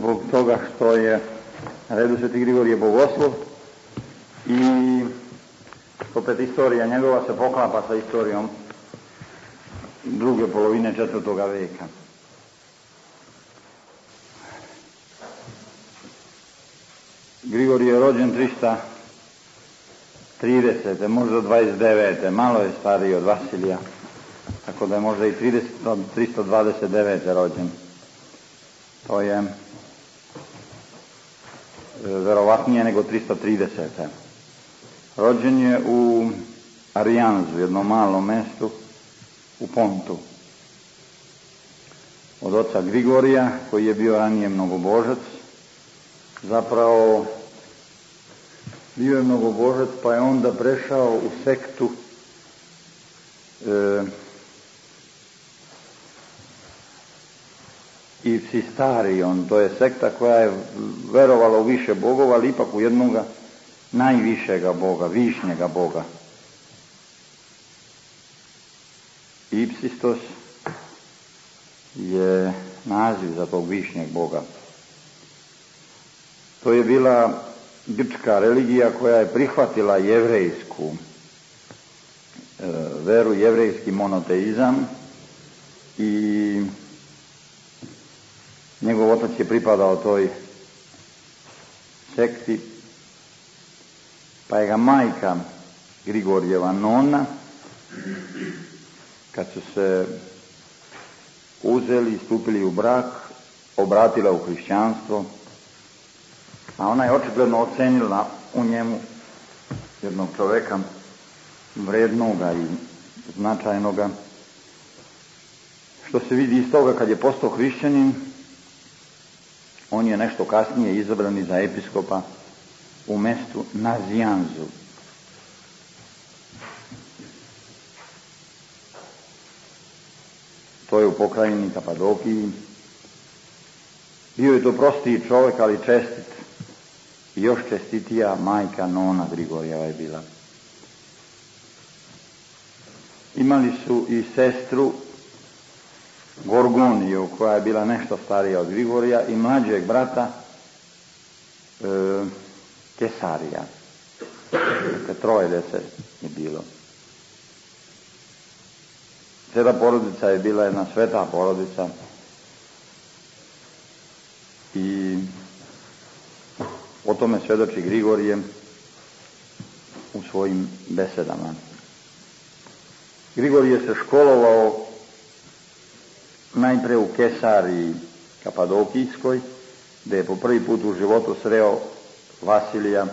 zbog toga što je na redu Sveti Grigorije Bogoslov i opet istorija njegova se poklapa sa istorijom druge polovine 4. veka. Grigorije je rođen 330. možda 29. malo je stariji od Vasilija, tako da je možda i 329. rođen. To je verovatnije nego 330. Rođen je u Arianzu, jednom malom mestu u Pontu, od oca Grigorija, koji je bio ranije mnogobožac. Zapravo bio je mnogobožac, pa je onda prešao u sektu Ipsistarion, to je sekta koja je verovala u više bogova, ali ipak u jednoga najvišega boga, višnjega boga. Ipsistos je naziv za tog višnjeg boga. To je bila grčka religija koja je prihvatila jevrejsku veru, jevrejski monoteizam, i njegov otac je pripadao toj sekti, pa je ga majka Grigorijeva nona, kad su se uzeli i stupili u brak, obratila u hrišćanstvo, a ona je očigledno ocenila u njemu jednog čoveka vrednoga i značajnoga, što se vidi iz toga kad je postao hrišćanin. On je nešto kasnije izabran za episkopa u mestu Nazianzu. To je u pokrajini Kapadokiji. Bio je to prostiji čovjek, ali čestit. I još čestitija majka nona Grigorijeva je bila. Imali su i sestru Gorgoniju, koja je bila nešto starija od Grigorija, i mlađeg brata Kesarija. Dakle, 3 dece je bilo. Cijela porodica je bila jedna sveta porodica i o tome svjedoči Grigorije u svojim besedama. Grigorije se školovao najpre u Kesariji Kapadokijskoj, gdje je po prvi put u životu sreo Vasilija,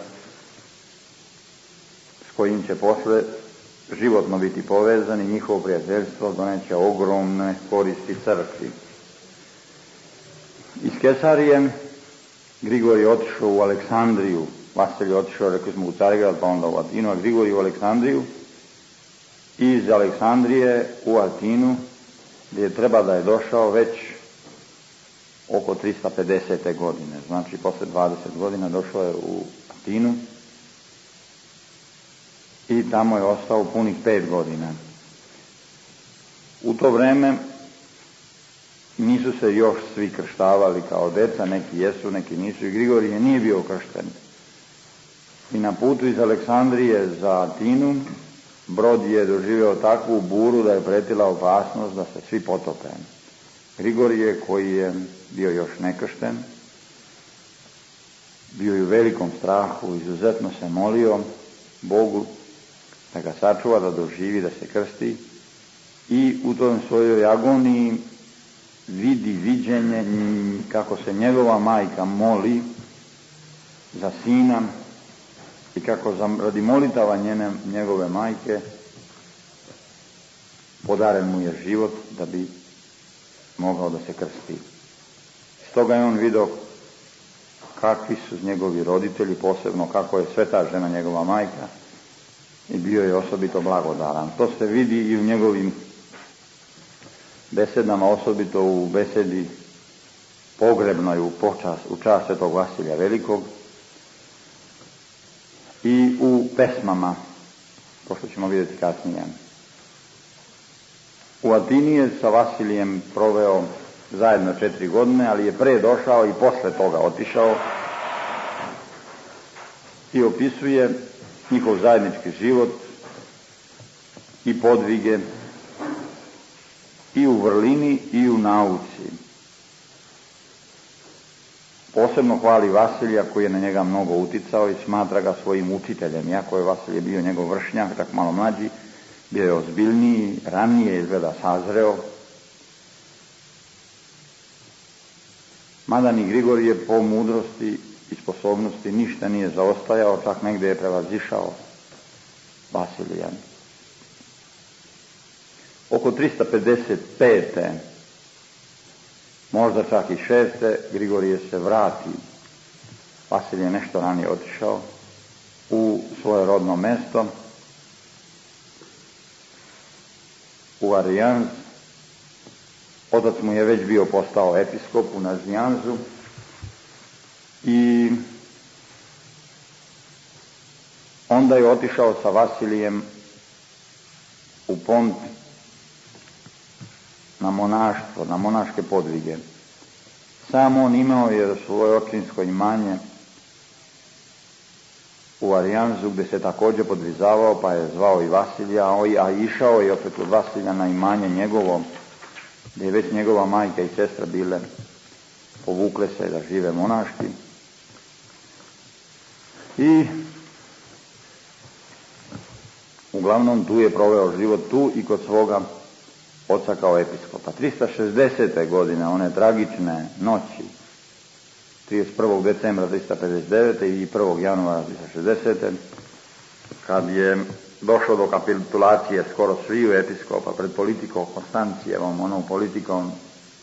s kojim će posle životno biti povezan, i njihovo prijateljstvo doneće ogromne koristi crkvi. Iz Kesarije Grigorije otišao u Aleksandriju. Vasilij otišao, rekli smo, u Carigrad, pa onda u Atinu, a Grigorije u Aleksandriju. Iz Aleksandrije u Atinu, gdje treba da je došao već oko 350. godine. Znači, posle 20 godina došao je u Atinu i tamo je ostao punih 5 godina. U to vreme nisu se još svi krštavali kao deca, neki jesu, neki nisu, i Grigorije nije bio kršten. I na putu iz Aleksandrije za Atinu brod je doživio takvu buru da je pretila opasnost da se svi potope. Grigorije, koji je bio još nekršten, bio je u velikom strahu, izuzetno se molio Bogu da ga sačuva, da doživi, da se krsti, i u tom svojoj agoniji vidi viđenje kako se njegova majka moli za sina i kako radi molitava njegove majke podaren mu je život da bi mogao da se krsti. Stoga je on vidio kakvi su njegovi roditelji, posebno kako je sveta žena njegova majka, i bio je osobito blagodaran. To se vidi i u njegovim besedama, osobito u besedi pogrebnoj u čast svetog Vasilija Velikog, i u pesmama, pošto ćemo vidjeti kasnije. U Atini je sa Vasilijem proveo zajedno 4 godine, ali je pre došao i posle toga otišao i opisuje njihov zajednički život i podvige i u vrlini i u nauci. Posebno hvali Vasilija koji je na njega mnogo uticao i smatra ga svojim učiteljem. Iako je Vasilije bio njegov vršnjak, tak malo mlađi, bio je ozbiljniji, ranije izgleda sazreo. Mada ni Grigorije po mudrosti i sposobnosti ništa nije zaostajao, čak negdje je prevazišao Vasilija. Oko 355. možda čak i 6. Grigorije se vrati. Vasilije je nešto ranije otišao u svoje rodno mesto, u Arijanz. Otac mu je već bio postao episkop u Nazijanzu i onda je otišao sa Vasilijem u Pont na monaštvo, na monaške podvige. Sam on imao je svoje očinsko imanje u Arijanzu gdje se također podvizavao, pa je zvao i Vasilija, a išao je opet od Vasilija na imanje njegovo, gdje je već njegova majka i sestra bile povukle se da žive monaški. I uglavnom tu je proveo život tu i kod svoga oca kao episkopa. 360. godine, one tragične noći, 31. decembra 359. i 1. januara 360. kad je došlo do kapitulacije skoro sviju episkopa pred politikom Konstancijevom, onom politikom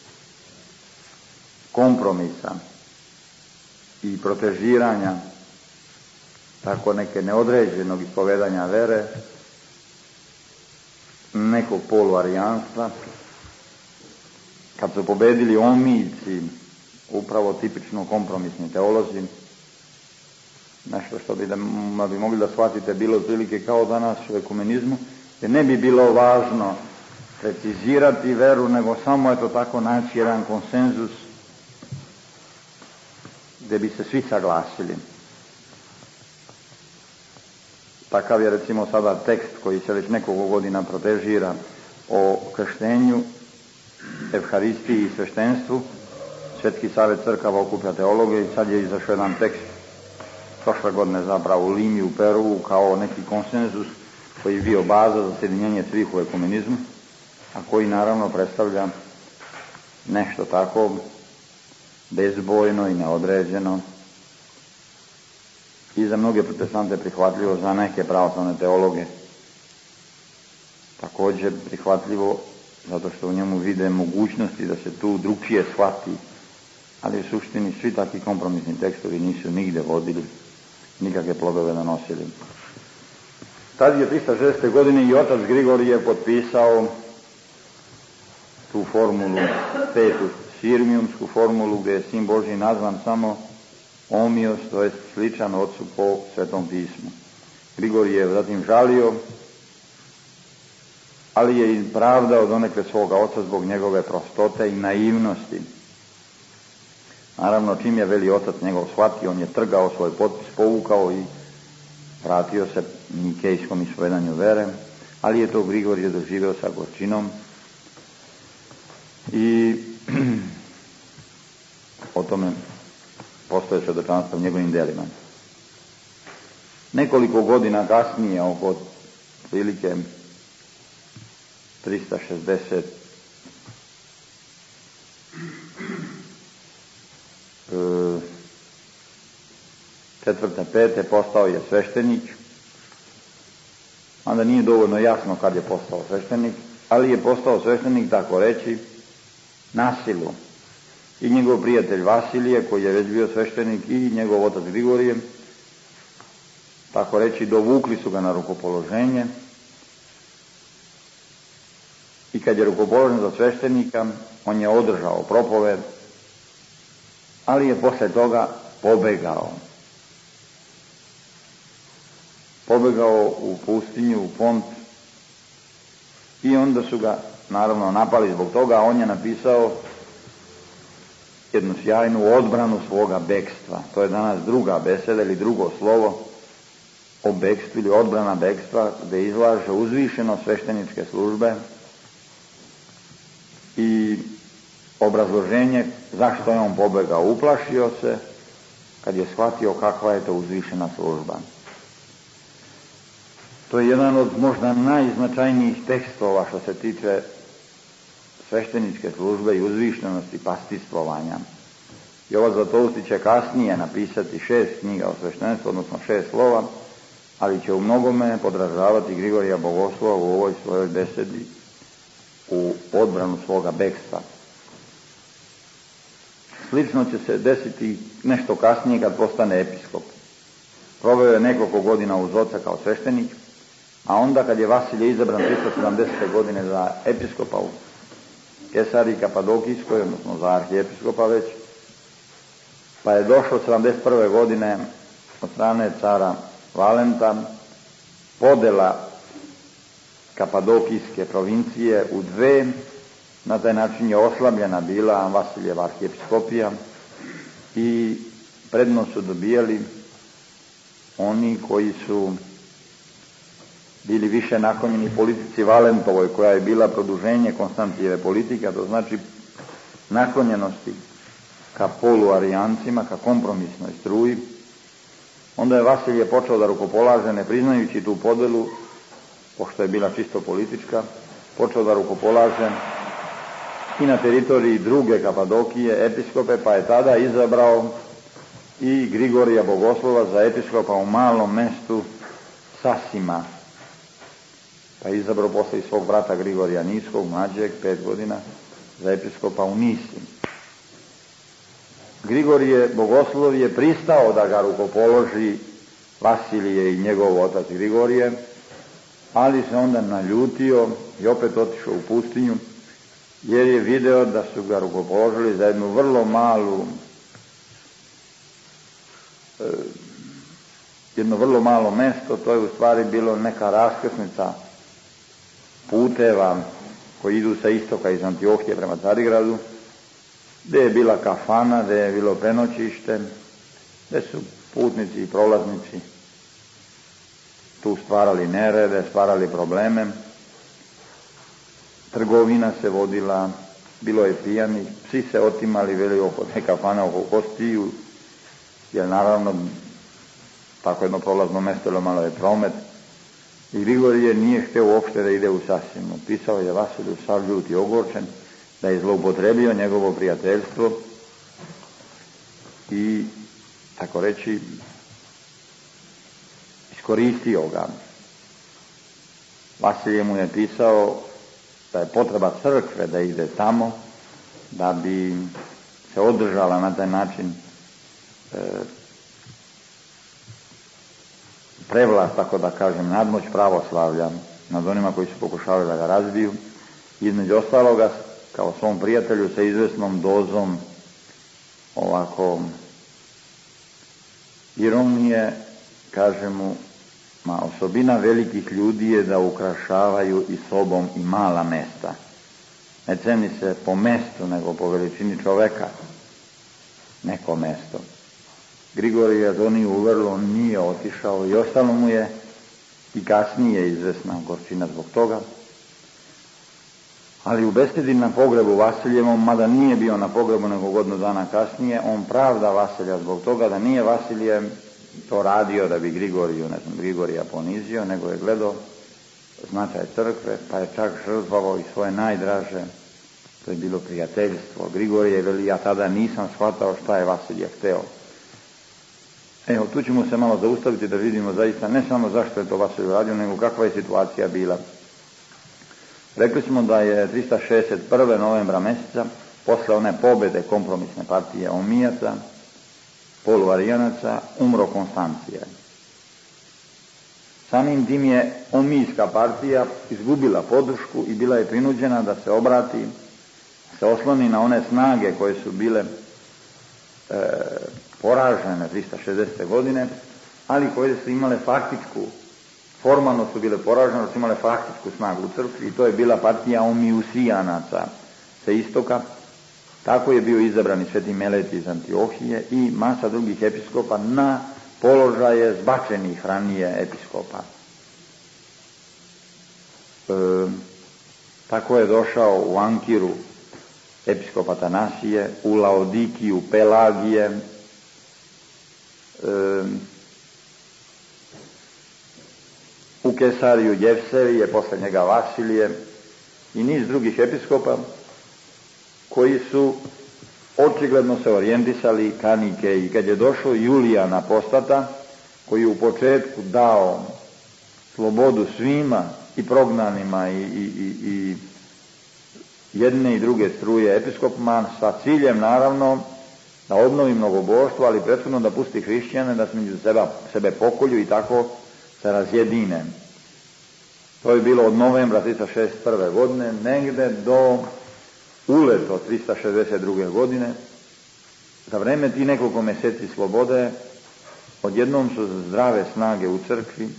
kompromisa i protežiranja tako neke neodređenog ispovedanja vere, nekog poluarijanstva, kad su pobedili omijci, upravo tipično kompromisni teolozi, nešto što bi mogli da shvatite bilo otprilike kao danas u ekumenizmu, jer ne bi bilo važno precizirati veru, nego samo eto tako naći jedan konsenzus gdje bi se svi saglasili. Takav je recimo sada tekst koji se već nekoliko godina protežira o krštenju, evharistiji i sveštenstvu. Svjetski savjet crkava okuplja teologe i sad je izašao jedan tekst prošle godine zapravo u Limi u Peru kao neki konsenzus koji je bio baza za sjedinjenje svih u ekumenizmu, a koji naravno predstavlja nešto tako bezbojno i neodređeno i za mnoge protestante prihvatljivo, za neke pravoslavne teologe također prihvatljivo, zato što u njemu vide mogućnosti da se tu drugčije shvati, ali u suštini svi takvi kompromisni tekstovi nisu nigde vodili, nikakve plodove nanosili. Tad je 360. godine i otac Grigorije potpisao tu formulu, petu sirmijumsku formulu, gdje je sin Božji nazvan samo omios, to je sličan ocu po Svetom pismu. Grigorije je zatim žalio, ali je i pravdao donekle svoga oca zbog njegove prostote i naivnosti. Naravno, čim je veli otac njegov shvatio, on je trgao svoj potpis, povukao i vratio se nikejskom ispovedanju vere, ali je to Grigorije doživio sa gorčinom i o tome postoje svjedočanstva u njegovim djelima. Nekoliko godina kasnije, oko prilike 360 četvrte, pete, postao je sveštenik. Onda nije dovoljno jasno kad je postao sveštenik, ali je postao sveštenik, tako reći, na silu. I njegov prijatelj Vasilije, koji je već bio sveštenik, i njegov otac Grigorije, tako reći, dovukli su ga na rukopoloženje. I kad je rukopoložen za sveštenika, on je održao propoved, ali je posle toga pobegao. Pobegao u pustinju, u Pont, i onda su ga naravno napali zbog toga, a on je napisao jednu sjajnu odbranu svoga bekstva. To je danas druga beseda ili drugo slovo o bekstvu ili odbrana bekstva, gdje izlaže uzvišeno svešteničke službe i obrazloženje zašto je on pobegao. Uplašio se kad je shvatio kakva je to uzvišena služba. To je jedan od možda najznačajnijih tekstova što se tiče svešteničke službe i uzvišenosti pastistvovanja. Jovo Zlatovski će kasnije napisati 6 knjiga o sveštenstvu, odnosno 6 slova, ali će u mnogome podražavati Grigorija Bogoslova u ovoj svojoj besedi u odbranu svoga bekstva. Slično će se desiti nešto kasnije kad postane episkop. Proveo je nekoliko godina uz oca kao sveštenik, a onda kad je Vasilije izabran 370. godine za episkopa u Kesariji Kapadokijskoj, odnosno za arhijepiskopa već, pa je došlo 71. godine od strane cara Valenta podela Kapadokijske provincije u dve. Na taj način je oslabljena bila Vasilijeva arhijepiskopija i prednost su dobijali oni koji su bili više naklonjeni politici Valentovoj, koja je bila produženje Konstantijeve politike, a to znači naklonjenosti ka poluarijancima, ka kompromisnoj struji. Onda je Vasilije počeo da rukopolaže, ne priznajući tu podelu, pošto je bila čisto politička, počeo da rukopolaže i na teritoriji druge Kapadokije episkope, pa je tada izabrao i Grigorija Bogoslova za episkopa u malom mestu Sasima. Pa je izabrao posle i svog brata Grigorija Niskog, mlađeg, 5 godina, za episkopa u Nisi. Grigorije Bogoslov je pristao da ga rukopoloži Vasilije i njegov otac Grigorije, ali se onda naljutio i opet otišao u pustinju, jer je video da su ga rukopoložili za jednu vrlo malu, jedno vrlo malo mesto. To je u stvari bilo neka raskrsnica puteva koji idu sa istoka iz Antiohije prema Carigradu, gdje je bila kafana, gdje je bilo prenoćište, gdje su putnici i prolaznici tu stvarali nerede, stvarali probleme. Trgovina se vodila, bilo je pijanih, psi se otimali, veli oko te kafane, oko kostiju, jer naravno tako jedno prolazno mesto, ili malo je promet. I Grigorije nije htio uopšte da ide u Sasimu. Pisao je Vasiliju sav ljut i ogorčen da je zloupotrebio njegovo prijateljstvo i, tako reći, iskoristio ga. Vasilije mu je pisao da je potreba crkve da ide tamo, da bi se održala na taj način prevlast, tako da kažem, nadmoć pravoslavlja nad onima koji su pokušavali da ga razbiju. Između ostaloga, kao svom prijatelju sa izvesnom dozom ovako ironije, kaže mu, osobina velikih ljudi je da ukrašavaju i sobom i mala mesta. Ne ceni se po mestu, nego po veličini čoveka neko mesto. Grigorije to nije uvrlo, nije otišao i ostalo mu je i kasnije izvesna gorčina zbog toga. Ali u besedi na pogrebu Vasiljevom, mada nije bio na pogrebu nego godinu dana kasnije, on pravda Vasilja zbog toga da nije Vasilije to radio da bi Grigorija ponizio, nego je gledao značaj crkve, pa je čak žrtvovao i svoje najdraže. To je bilo prijateljstvo. Grigorije veli, ja tada nisam shvatao šta je Vasilije hteo. Evo, tu ćemo se malo zaustaviti da vidimo zaista ne samo zašto je to Vasilije radio, nego kakva je situacija bila. Rekli smo da je 361. novembra mjeseca, posle one pobjede kompromisne partije Omijaca, poluarijanaca, umro Konstancije. Samim tim je Omijska partija izgubila podršku i bila je prinuđena da se obrati, se osloni na one snage koje su bile poražene 360. godine, ali koje su imale faktičku, formalno su bile poražene, su imale faktičku snagu u crkvi, i to je bila partija Omijusijanaca sa istoka. Tako je bio izabran i Sveti Meletije iz Antiohije i masa drugih episkopa na položaje zbačenih ranije episkopa. Tako je došao u Ankiru episkop Atanasije, u Laodikiju Pelagije, u Kesariju Jevsevije, posle njega Vasilije i niz drugih episkopa koji su očigledno se orijentisali ka Nikeji. I kad je došao Julijan Apostata, koji je u početku dao slobodu svima i prognanima i jedne i druge struje episkopima, sa ciljem naravno da obnovi mnogoboštvo, ali prethodno da pusti hrišćane da se među sebe pokolju i tako se razjedine. To je bilo od novembra 361. godine negde do uleto 362. godine. Za vreme ti nekoliko mjeseci slobode odjednom su zdrave snage u crkvi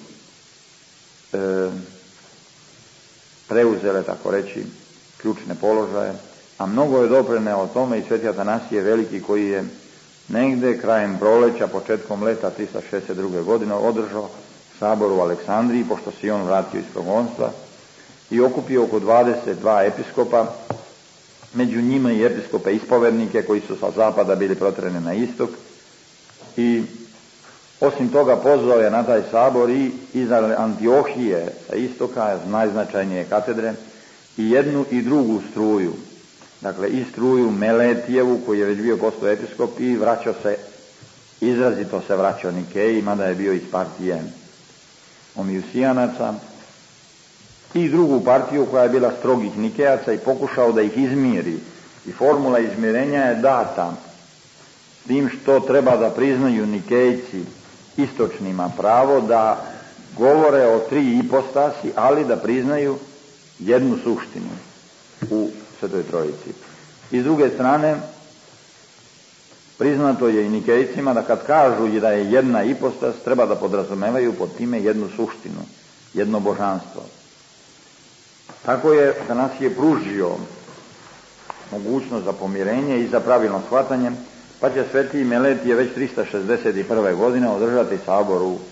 preuzele, tako reći, ključne položaje, a mnogo je doprineo o tome i Sveti Atanasije Veliki, koji je negde krajem proleća, početkom leta 362. godine održao sabor u Aleksandriji, pošto se on vratio iz progonstva, i okupio oko 22 episkopa, među njima i episkope ispovednike koji su sa zapada bili protjerani na istok, i osim toga pozvao je na taj sabor i iz Antiohije sa istoka, najznačajnije katedre, i jednu i drugu struju, dakle i struju Meletijevu, koji je već bio postao episkop i izrazito se vraćao Nikeji, mada je bio iz partije Omijusijanaca, i drugu partiju koja je bila strogih Nikejaca, i pokušao da ih izmiri. I formula izmirenja je data s tim što treba da priznaju Nikejci istočnima pravo da govore o tri ipostasi, ali da priznaju jednu suštinu u Svetoj Trojici. I s druge strane, priznato je i Nikejcima da kad kažu da je jedna ipostas, treba da podrazumevaju pod time jednu suštinu, jedno božanstvo. Tako je Atanasije pružio mogućnost za pomirenje i za pravilno shvatanje, pa će Sveti Meletije već 361. godine održati sabor u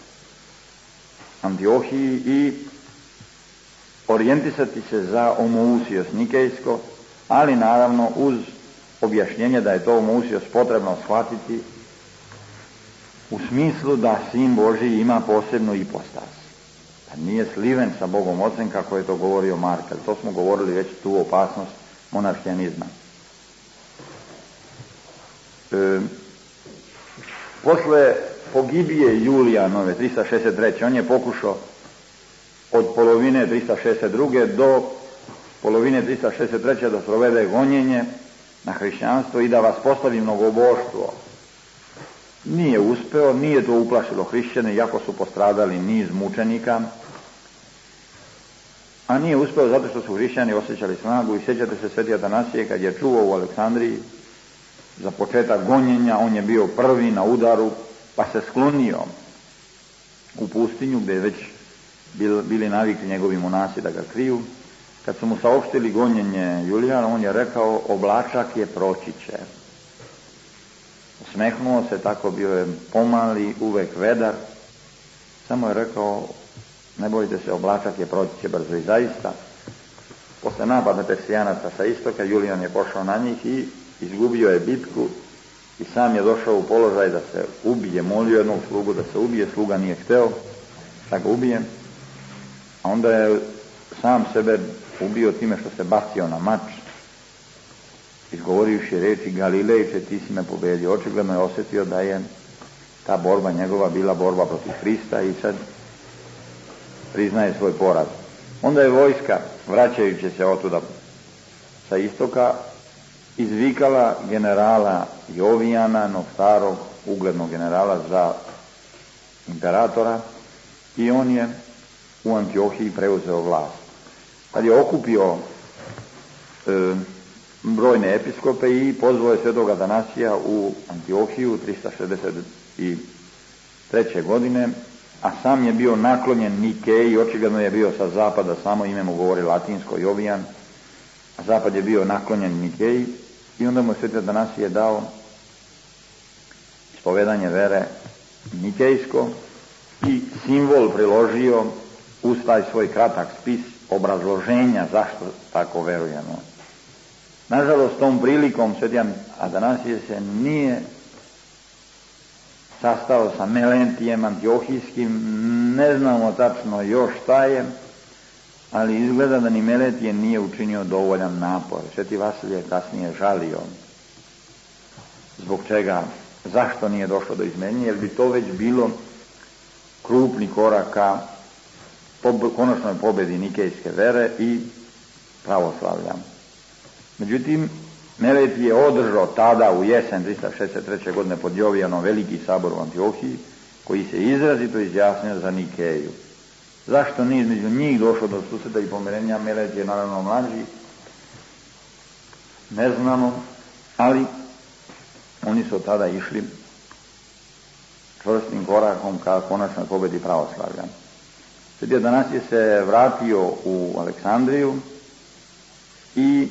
Antiohiji i orijentisati se za homousijos nikejsko, ali naravno uz objašnjenje da je to homousijos potrebno shvatiti u smislu da Sin Božiji ima posebnu ipostas. Da nije sliven sa Bogom Ocem, kako je to govorio Markel. To smo govorili već, tu opasnost monarhijanizma. Posle pogibije Julijanove 363. on je pokušao od polovine 362. do polovine 363. da provede gonjenje na hrišćanstvo i da vas postavi mnogoboštvo. Nije uspeo, nije to uplašilo hrišćane, iako su postradali niz mučenika, a nije uspeo zato što su hrišćani osjećali snagu. I sjećate se Sveti Atanasije kad je čuo u Aleksandriji za početak gonjenja, on je bio prvi na udaru, pa se sklonio u pustinju gdje je već bili navikli njegovi monasi da ga kriju. Kad su mu saopštili gonjenje Julijana, on je rekao: oblačak je, proći će. Osmehnuo se, tako bio je pomali, uvek vedar, samo je rekao: ne bojte se, oblačak je, proći će brzo. I zaista, posle napada Persijanaca sa istoka, Julijan je pošao na njih i izgubio je bitku i sam je došao u položaj da se ubije. Molio jednog slugu da se ubije, sluga nije hteo da ga ubije, a onda je sam sebe ubio time što se bacio na mač, izgovorivši reči: Galilejče, ti si me pobedio. Očigledno je osjetio da je ta borba njegova bila borba protiv Hrista i sad priznaje svoj poraz. Onda je vojska, vraćajući se otuda sa istoka, izvikala generala Jovijana, no starog uglednog generala za imperatora, i on je u Antiohiji preuzeo vlast. Kad je okupio brojne episkope i pozvao je Svetog Atanasija u Antiohiju 363. godine, a sam je bio naklonjen Nikeji, očigledno je bio sa zapada, samo ime mu govori latinsko Jovijan, a zapad je bio naklonjen Nikeji, i onda mu je Sveti Atanasije dao ispovedanje vere nikejsko i simbol priložio uz taj svoj kratak spis obrazloženja zašto tako verujemo. Nažalost, tom prilikom Sveti Atanasije se nije sastao sa Meletijem Antiohijskim, ne znamo tačno još šta je, ali izgleda da ni Meletije nije učinio dovoljan napor. Sveti Vasilije je kasnije žalio. Zbog čega? Zašto nije došlo do izmenjenja? Jer bi to već bilo krupni korak ka konačnoj pobjedi nikejske vere i pravoslavlja. Međutim, Meletije je održao tada u jesen 363. godine pod Jovijanom veliki sabor u Antiohiji, koji se izrazito izjasnio za Nikeju. Zašto nije između njih došlo do susreta i pomirenja? Meletije je naravno mlađi, ne znamo, ali oni su tada išli čvrstim korakom ka konačnoj pobjedi pravoslavlja. Sveti Atanasije se vratio u Aleksandriju i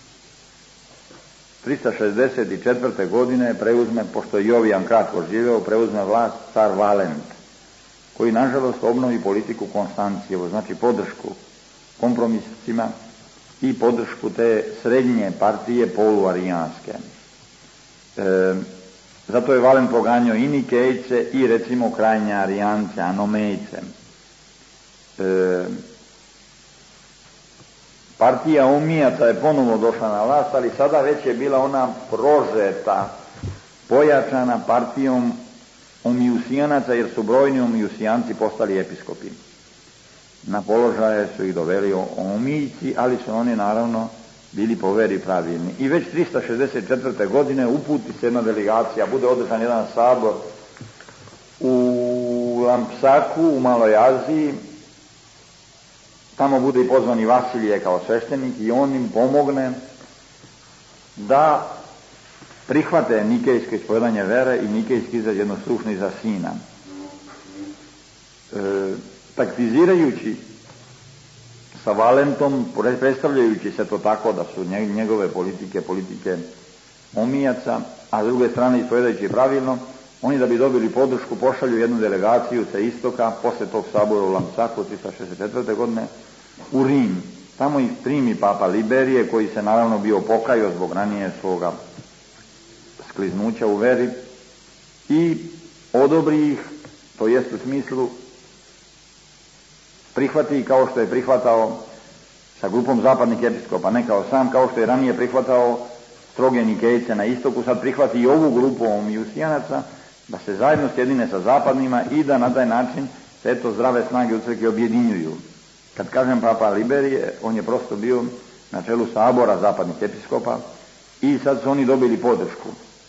364. godine preuzme, pošto je Jovijan kratko živeo, preuzme vlast car Valent, koji nažalost obnovi politiku Konstancijevu, znači podršku kompromiscima i podršku te srednje partije poluarijanske. Zato je Valent proganjao i Nikejce i recimo krajnje arijance, anomejce. Partija Omijaca je ponovo došla na vlast, ali sada već je bila ona prožeta, pojačana partijom Omijusijanaca, jer su brojni Omijusijanci postali episkopi. Na položaje su ih doveli Omijci, ali su oni naravno bili po veri pravilni. I već 364. godine uputi se jedna delegacija, bude održan jedan sabor u Lampsaku, u Maloj Aziji. Tamo bude i pozvani Vasilije kao sveštenik i on im pomogne da prihvate nikejsko ispovedanje vere i nikejski izraz jednostručni za sina. Taktizirajući sa Valentom, predstavljajući se to tako da su njegove politike Omijaca, a s druge strane ispovedajući pravilno, oni da bi dobili podršku pošalju jednu delegaciju sa istoka posle tog sabora u Lampsaku 364. godine u Rim. Tamo ih primi papa Liberije, koji se naravno bio pokajao zbog ranije svoga skliznuća u veri i odobri ih, to jest u smislu prihvati kao što je prihvatao sa grupom zapadnih episkopa, ne kao sam, kao što je ranije prihvatao stroge Nikejce na istoku, sad prihvati i ovu grupu Omijusijanaca, da se zajedno sjedine sa zapadnima i da na taj način se eto zdrave snage u crkvi objedinjuju. Kad kažem papa Liberije, on je prosto bio na čelu sabora zapadnih episkopa i sad su oni dobili podršku.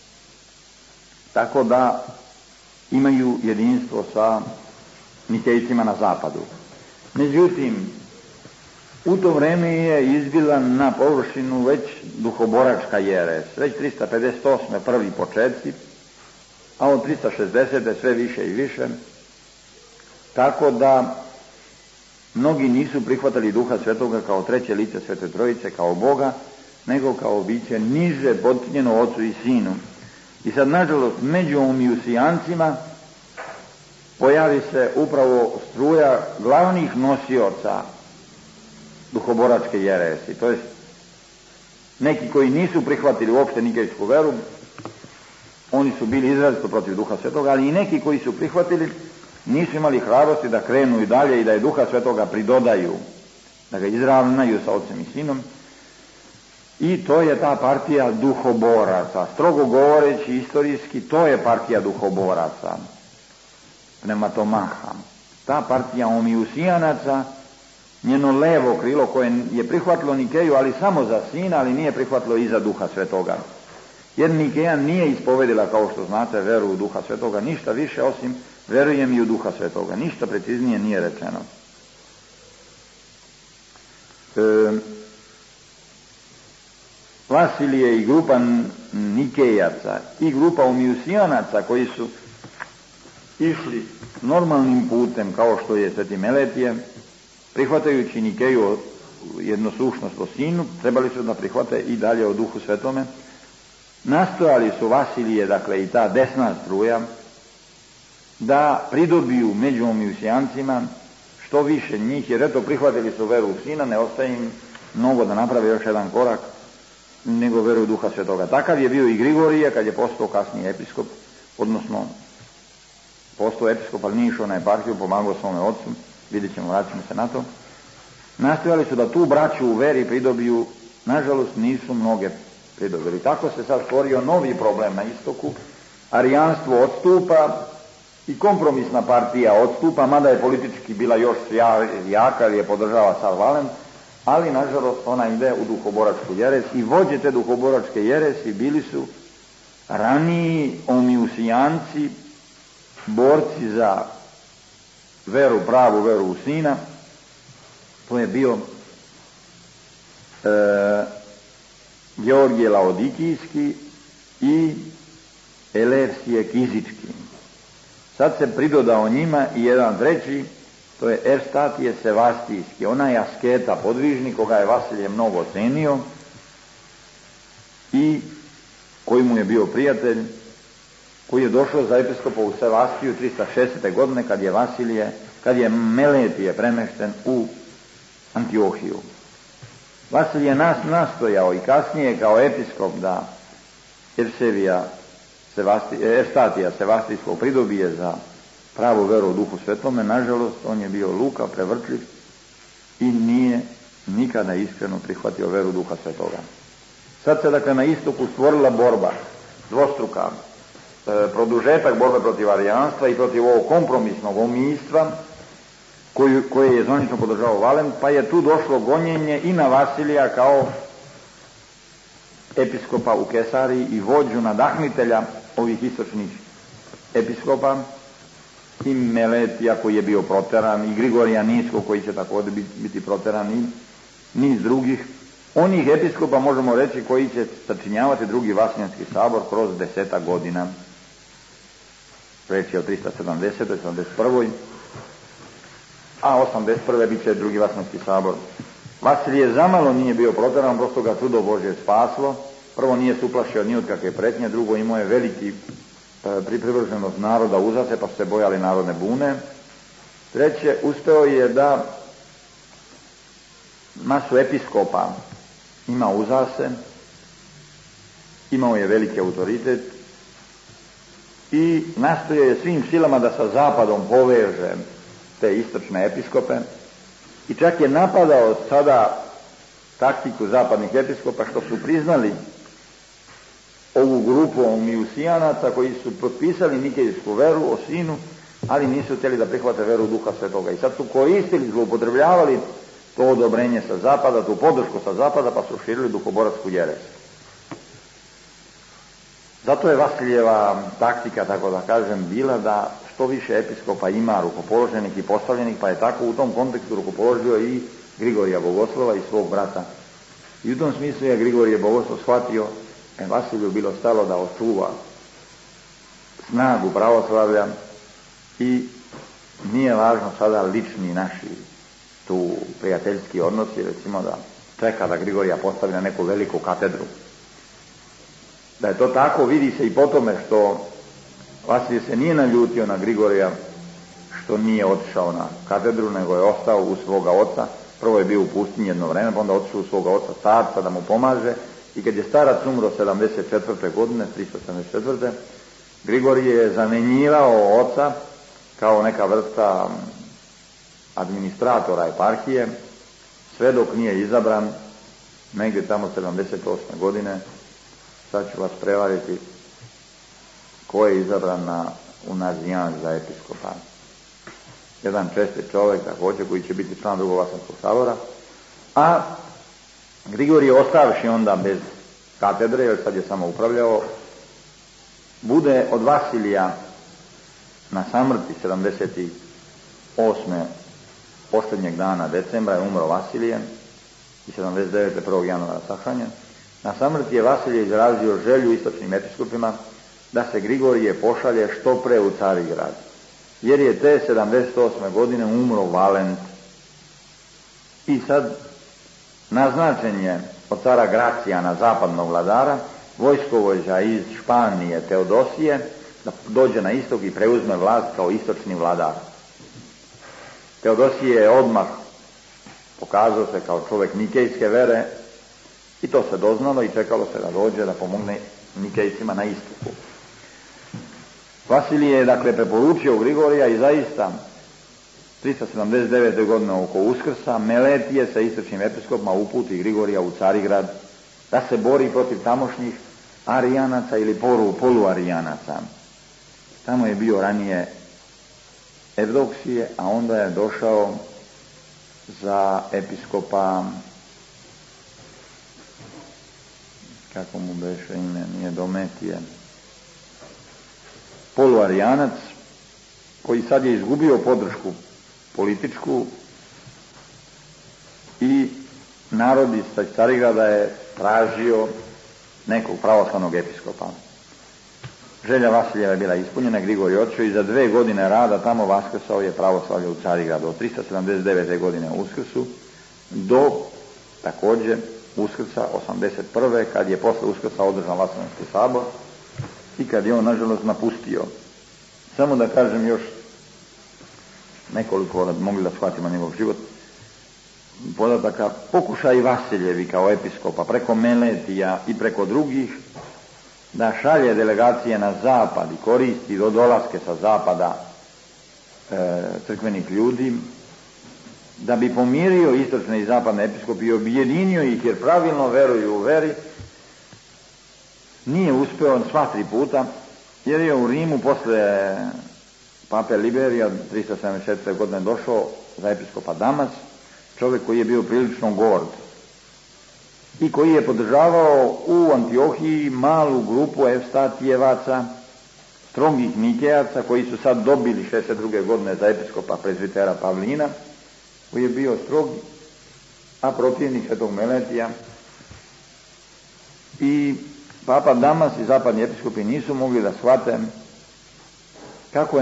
Tako da imaju jedinstvo sa Nikejcima na zapadu. Međutim, u to vreme je izbila na površinu već duhoboračka jeres, već 358. prvi početci, a od 360. sve više i više, tako da mnogi nisu prihvatali Duha Svetoga kao treće lice Svete Trojice, kao Boga, nego kao biće niže potčinjeno Ocu i Sinu. I sad, nažalost, među Omijusijancima pojavi se upravo struja glavnih nosioca duhoboračke jeresi. To jest, neki koji nisu prihvatili uopšte nikejsku veru, oni su bili izrazito protiv Duha Svetoga, ali i neki koji su prihvatili nisu imali hrabrosti da krenu i dalje i da je Duha Svetoga pridodaju, da ga izravnaju sa Otcem i Sinom. I to je ta partija duhoboraca. Strogo govoreći istorijski, to je partija duhoboraca. Pneumatomaha. Ta partija Omijusijanaca, njeno levo krilo koje je prihvatilo Nikeju, ali samo za Sina, ali nije prihvatilo i za Duha Svetoga. Jer Nikeja nije ispovedila, kao što znate, veru u Duha Svetoga, ništa više osim verujem i u Duha Svetoga. Ništa preciznije nije rečeno. Vasilije i grupa Nikejaca i grupa Omijusijanaca koji su išli normalnim putem kao što je Sveti Meletije, prihvatajući Nikeju jednosušnost o Sinu, trebali su da prihvate i dalje o Duhu Svetome, nastojali su Vasilije, dakle i ta desna struja, da pridobiju među Omiusijancima što više njih, jer eto prihvatili su veru u Sina, ne ostaje im mnogo da naprave još jedan korak, nego veru u Duha Svetoga. Takav je bio i Grigorije kad je postao kasnije episkop, odnosno postao episkop, ali nije išao na eparhiju, pomagao svome ocu, vidjet ćemo, vraćamo se na to. Nastojali su da tu braću u veri pridobiju, nažalost nisu mnoge pridobili. Tako se sad stvorio novi problem na istoku, arijanstvo odstupa i kompromisna partija odstupa, mada je politički bila još jaka jer je podržava Sav Valent, ali nažalost ona ide u duhoboračku jeres i vođe te duhoboračke jeresi bili su raniji Omiusijanci, borci za veru, pravu veru u Sina. To je bio Georgije Laodikijski i Elevsije Kizički. Sad se pridodao njima i jedan treći, to je Evstatije Sevastijski, onaj asketa, podvižnik, koga je Vasilije mnogo cenio i koji mu je bio prijatelj, koji je došao za episkopa u Sevastiju 360. godine kad je Meletije premešten u Antiohiju. Vasilije nastojao i kasnije kao episkop da Evstatija Sevastijskog pridobije za pravu veru u Duhu Svetome. Nažalost, on je bio luka, prevrtljiv i nije nikada iskreno prihvatio veru Duha Svetoga. Sad se dakle na istoku stvorila borba dvostruka, produžetak borbe protiv arijanstva i protiv ovog kompromisnog omijstva koje je zvanično podržao Valent, pa je tu došlo gonjenje i na Vasilija kao episkopa u Kesariji i vođu nadahnitelja ovih istočnih episkopa, i Meletija koji je bio proteran, i Grigorija Niskog koji će također biti proteran, i niz drugih onih episkopa, možemo reći, koji će sačinjavati drugi Vasiljanski sabor kroz 10 godina. Reći je o 370. 71. a 81. bit će drugi Vasiljanski sabor. Vasilije zamalo nije bio proteran, prosto ga čudo Božje spaslo. Prvo, nije se uplašio ni od kakve pretnje, drugo, imao je veliki privrženost naroda uza se, pa su se bojali narodne bune. Treće, uspeo je da masu episkopa ima uza se, imao je veliki autoritet i nastojao je svim silama da sa zapadom poveže te istočne episkope i čak je napadao sada taktiku zapadnih episkopa što su priznali ovu grupu Omiusijanaca koji su potpisali nikejsku veru o Sinu, ali nisu htjeli da prihvate veru Duha Svetoga. I sad su koristili, zloupotrebljavali to odobrenje sa zapada, tu podršku sa zapada, pa su širili duhoboračku jeres. Zato je Vasilijeva taktika, tako da kažem, bila da što više episkopa ima rukopoloženih i postavljenih, pa je tako u tom kontekstu rukopoložio i Grigorija Bogoslova i svog brata. I u tom smislu je Grigorije Bogoslov shvatio Vasiliju bilo stalo da očuva snagu pravoslavlja i nije važno sada lični naši tu prijateljski odnosi, recimo da čeka da Grigorija postavi na neku veliku katedru. Da je to tako vidi se i po tome što Vasilije se nije naljutio na Grigorija što nije otišao na katedru, nego je ostao u svoga oca. Prvo je bio u pustinji jedno vreme, pa onda otišao u svoga oca starca da mu pomaže. I kad je starac umro 74. godine, 374. Grigorije je zamenjivao oca kao neka vrsta administratora eparhije, sve dok nije izabran, negdje tamo 78. godine, sad ću vas prevariti, ko je izabran u Nazijan za episkopa. Jedan čestit čovjek također koji će biti član drugog Vasiljanskog sabora, a Grigorije ostavši onda bez katedre, jer sad je samo upravljao, bude od Vasilija na samrti 78. posljednjeg dana decembra je umro Vasilije i 79. 1. januara sahranjen. Na samrti je Vasilije izrazio želju istočnim episkopima da se Grigorije pošalje što pre u Carigrad, jer je te 78. godine umro Valent. I sad naznačen je od cara Gracijana, zapadnog vladara, vojskovođa iz Španije Teodosije da dođe na istok i preuzme vlast kao istočni vladar. Teodosije je odmah pokazao se kao čovjek nikejske vere i to se doznalo i čekalo se da dođe da pomogne Nikejcima na istoku. Vasilije je dakle preporučio Grigorija i zaista 379. godine oko Uskrsa Meletije sa istočnim episkopima uputi Grigorija u Carigrad da se bori protiv tamošnjih Arijanaca ili poluarijanaca. Tamo je bio ranije Evdoksije, a onda je došao za episkopa, kako mu beše ime, nije Dometije, poluarijanac, koji sad je izgubio podršku političku i narod iz Carigrada je tražio nekog pravoslavnog episkopa. Želja Vasilijeva je bila ispunjena, Grigorij otišao i za 2 godine rada tamo vaskrsao je pravoslavlje u Carigradu od 379. godine u Uskrsu do također Uskrsa 81. kad je posle Uskrsa održan Vaseljenski sabor i kad je on nažalost napustio. Samo da kažem još nekoliko da bi mogli da shvatimo njegov život podataka. Pokušaj Vasiljevi kao episkopa preko Meletija i preko drugih da šalje delegacije na zapad i koristi do dolaske sa zapada crkvenih ljudi, da bi pomirio istočne i zapadne episkope i objedinio ih jer pravilno veruju u veri, nije uspeo sva 3 puta, jer je u Rimu posle pape Liberija 374. godine došao za episkopa Damas, čovjek koji je bio prilično gord i koji je podržavao u Antiohiji malu grupu Evstatijevaca, strogih Nikejaca, koji su sad dobili 62. godine za episkopa prezbitera Pavlina, koji je bio strog, a protivnik svetog Meletija. I papa Damas i zapadni episkopi nisu mogli da shvate kako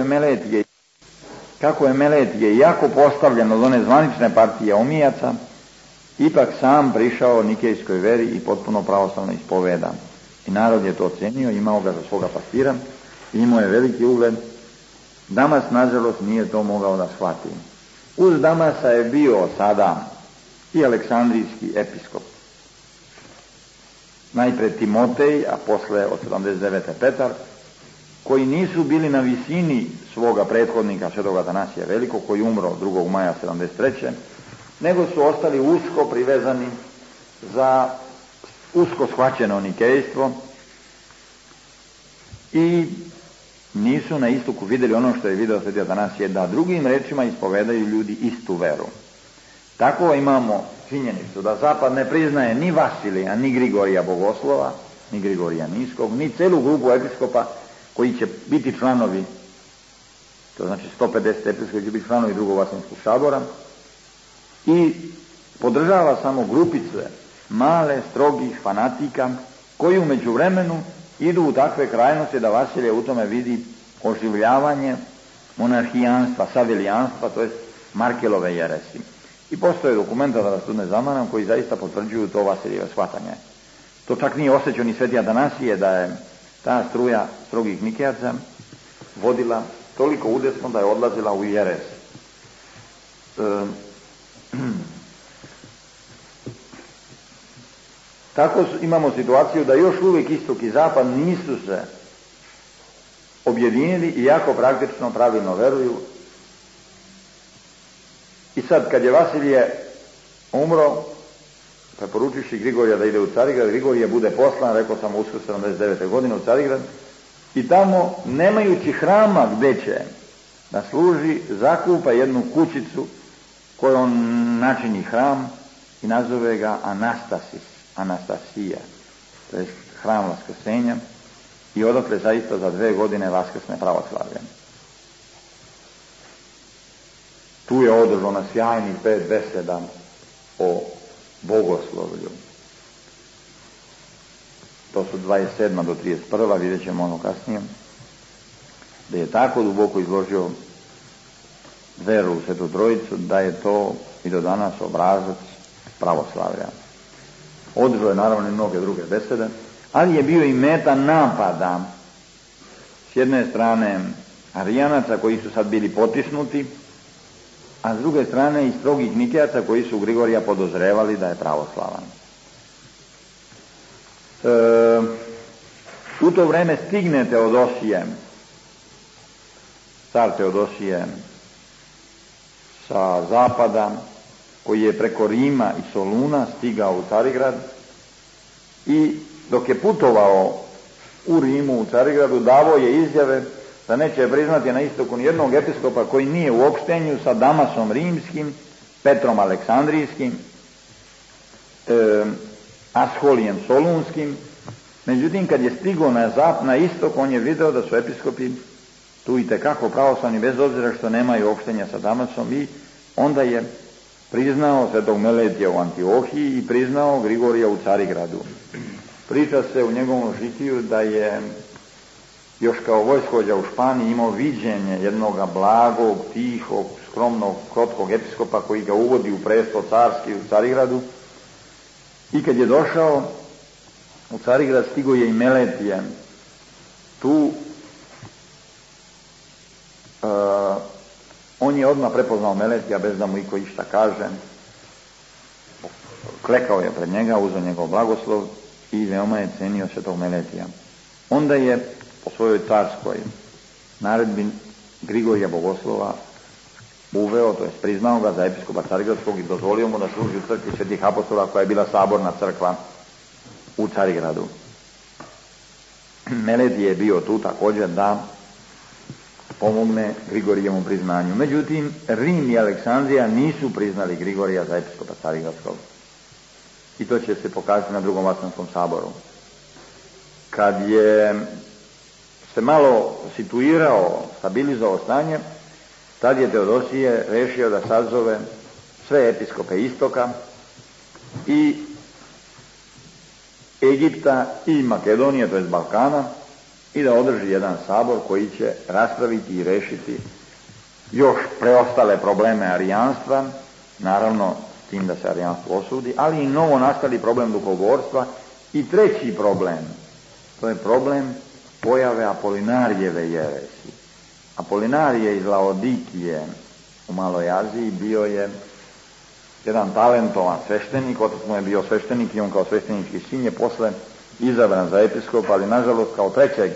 je Meletije jako postavljeno od one zvanične partije Omijaca, ipak sam prišao nikejskoj veri i potpuno pravoslavno ispoveda. I narod je to ocenio, imao ga za svoga pastira, imao je veliki ugled. Damas, nažalost, nije to mogao da shvati. Uz Damasa je bio sada i aleksandrijski episkop. Najpred Timotej, a posle od 79. Petar, koji nisu bili na visini svoga prethodnika svetog Atanasija Velikog, koji umro 2. maja 73. nego su ostali usko privezani za usko shvaćeno nikejstvo i nisu na istoku vidjeli ono što je video sveti Atanasije, da drugim rečima ispovedaju ljudi istu veru. Tako imamo činjenicu da zapad ne priznaje ni Vasilija, ni Grigorija Bogoslova, ni Grigorija Niskog, ni celu grupu episkopa koji će biti članovi, to znači 150 episkopa koji će biti članovi drugog Vaseljenskog sabora, i podržava samo grupice male, strogih fanatika koji u međuvremenu idu u takve krajnosti da Vasilije u tome vidi oživljavanje monarhijanstva, savilijanstva, to je Markelove jeresi. I postoje dokumenta, da vas tu ne zamaram, koji zaista potvrđuju to Vasilijeve shvatanje. To čak nije osjećao ni sveti Atanasije, da je ta struja strogih Nikejaca vodila toliko udesno da je odlazila u jeres. Tako imamo situaciju da još uvijek istok i zapad nisu se objedinili i jako praktično pravilno veruju. I sad kad je Vasilije umro, preporučivši Grigorija da ide u Carigrad, Grigorije bude poslan, rekao sam Uskrs 79. godine u Carigrad, i tamo nemajući hrama gde će da služi, zakupa jednu kućicu koju on načini hram i nazove ga Anastasija, to je hram Vaskrsenja, i odatle zaista za 2 godine vaskrsne pravoslavlje. Tu je održano sjajnih 5 beseda o bogoslovlju. To su 27. do 31. vidjet ćemo ono kasnije, da je tako duboko izložio veru u Svetu Trojicu da je to i do danas obrazac pravoslavlja. Održao je naravno i mnoge druge besede, ali je bio i meta napada s jedne strane Arijanaca koji su sad bili potisnuti, a s druge strane i strogih Nikejaca koji su Grigorija podozrevali da je pravoslavan. U to vreme stigne Teodosije, car Teodosije sa zapada, koji je preko Rima i Soluna stigao u Carigrad, i dok je putovao u Rimu, u Carigradu, davao je izjave da neće priznati na istoku nijednog episkopa koji nije u opštenju sa Damasom rimskim, Petrom Aleksandrijskim, Asholijem Solunskim. Međutim, kad je stigao na istok, on je video da su episkopi tu i tekako pravoslavni, bez obzira što nemaju opštenja sa Damasom, i onda je priznao svetog Meletija u Antiohiji i priznao Grigorija u Carigradu. Priča se u njegovom žitiju da je još kao vojskovođa u Španiji imao viđenje jednoga blagog, tihog, skromnog, krotkog episkopa koji ga uvodi u presto carski u Carigradu, i kad je došao u Carigrad stigo je i Meletije. Tu on je odmah prepoznao Meletija bez da mu iko išta kaže, klekao je pred njega, uzeo njegov blagoslov i veoma je cenio svetog Meletija. Onda je po svojoj carskoj naredbi Grigorija Bogoslova uveo, to je priznao ga za episkopa Carigradskog i dozvolio mu da služi u crkvi Svetih apostola, koja je bila saborna crkva u Carigradu. Meletije je bio tu također da pomogne Grigorijevom priznanju. Međutim, Rim i Aleksandrija nisu priznali Grigorija za episkopa Carigradskog. I to će se pokazati na Drugom Vatikanskom saboru. Kad je se malo situirao, stabilizovao stanje, tad je Teodosije rešio da sazove sve episkope istoka i Egipta i Makedonije, to je Balkana, i da održi jedan sabor koji će raspraviti i rešiti još preostale probleme arijanstva, naravno s tim da se arijanstvo osudi, ali i novo nastali problem duhogorstva. I treći problem, to je problem pojave Apolinarijeve jeresi. Apolinarije iz Laodikije u Maloj Aziji bio je jedan talentovan sveštenik, otac mu je bio sveštenik i on kao sveštenički sin je posle izabran za episkopa, ali nažalost kao trećeg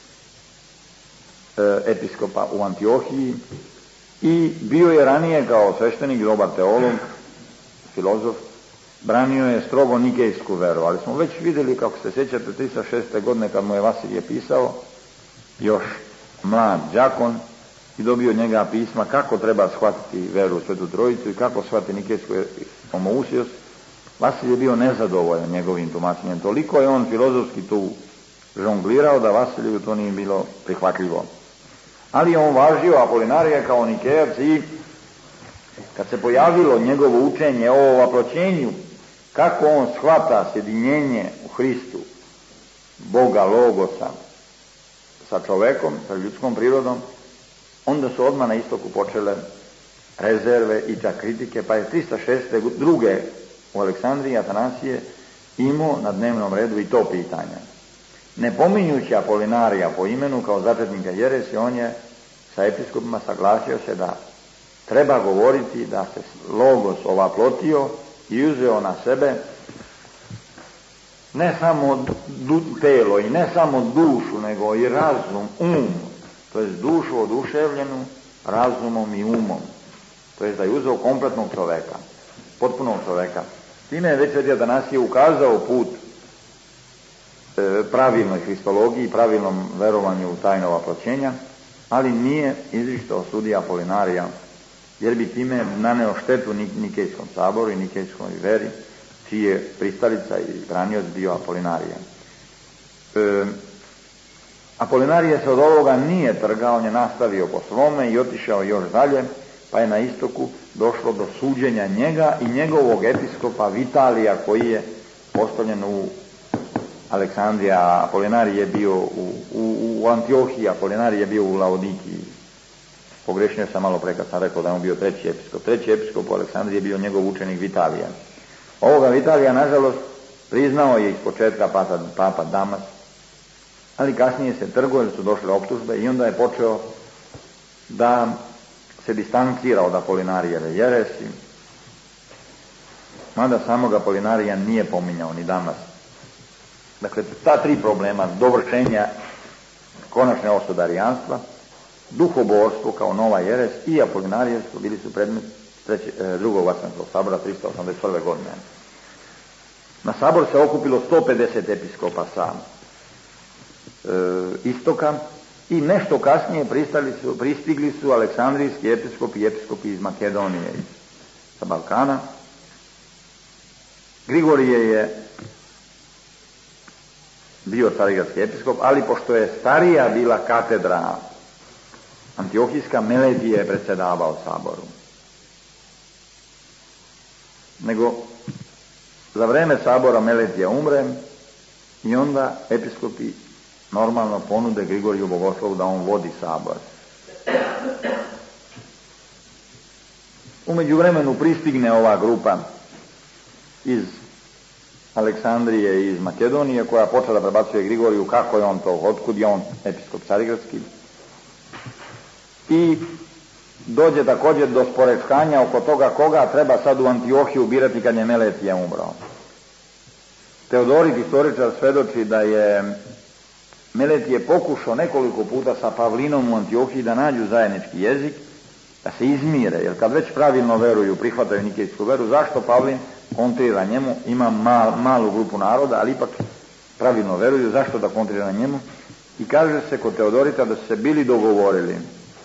episkopa u Antiohiji, i bio je ranije kao sveštenik, dobar teolog, filozof, branio je strogo nikejsku veru, ali smo već vidjeli, kako se sjećate, 306. godine kad mu je Vasilije pisao, još mlad đakon, i dobio od njega pisma kako treba shvatiti veru u Svetu Trojicu i kako shvatiti nikejsku homoousios. Vasilije je bio nezadovoljan njegovim tumačenjem. Toliko je on filozofski tu žonglirao da Vasiliju to nije bilo prihvatljivo. Ali je on važio Apolinarija kao Nikejac, i kad se pojavilo njegovo učenje o ovaploćenju, kako on shvata sjedinjenje u Hristu, Boga Logosa, sa čovekom, sa ljudskom prirodom, onda su odmah na istoku počele rezerve i čak kritike, pa je 306. druge u Aleksandriji Atanasije imao na dnevnom redu i to pitanje. Ne pominjući Apolinarija po imenu kao začetnika jeresi, on je sa episkopima saglasio se da treba govoriti da se Logos ovaplotio i uzeo na sebe ne samo telo i ne samo dušu, nego i razum, to je dušu oduševljenu razumom i umom. To je da je uzeo kompletnog čoveka, potpunog čoveka. Time je već Sveti Atanasije ukazao put pravilnoj hristologiji, pravilnom verovanju u tajno ovaploćenja, ali nije izričito osudio Apolinarija, jer bi time naneo štetu Nikejskom saboru i Nikejskoj veri, čiji je pristalica i branioc bio Apolinarija. Apolinarije se od ovoga nije trgao, on je nastavio po svome i otišao još dalje, pa je na istoku došlo do suđenja njega i njegovog episkopa Vitalija, koji je postavljen u Aleksandriji, a Apolinarij je bio u Antiohiji, Apolinarij je bio u Laodikiji. Pogrešnio sam malo pre kad sam rekao da je on bio treći episkop. Treći episkop u Aleksandriji je bio njegov učenik Vitalija. Ovoga Vitalija, nažalost, Priznao je iz početka papa Damas, ali kasnije se trguje, jer su došle optužbe i onda je počeo da se distancira od Apolinarijeve jeresi, mada samog Apolinarija nije pominjao ni Damas. Dakle, ta tri problema, dovršenja konačne osudarijanstva, duhoborstvo kao nova jeres i apolinarijanstvo bili su predmet drugog Vatikанskog sabora 381. godine. Na sabor se okupilo 150 episkopa sa istoka i nešto kasnije pristigli su aleksandrijski episkopi i episkopi iz Makedonije i sa Balkana. Grigorije je bio carigradski episkop, ali pošto je starija bila katedra Antiohijska, Meletije je predsjedavao saboru. Nego za vreme sabora Meletija umre i onda episkopi normalno ponude Grigoriju Bogoslovu da on vodi sabor. U međuvremenu pristigne ova grupa iz Aleksandrije i iz Makedonije koja počela da prebacuje Grigoriju kako je on to, otkud je on episkop carigradski. I dođe također do sporečkanja oko toga koga treba sad u Antiohiju birati kad je Meletije umro. Teodorit, istoričar, svedoči da je Meletije pokušao nekoliko puta sa Pavlinom u Antiohiji da nađu zajednički jezik, da se izmire, jer kad već pravilno veruju, prihvataju nikejsku veru, zašto Pavlin kontrira njemu, ima malu grupu naroda, ali ipak pravilno veruju, zašto da kontrira njemu? I kaže se kod Teodorita da su se bili dogovorili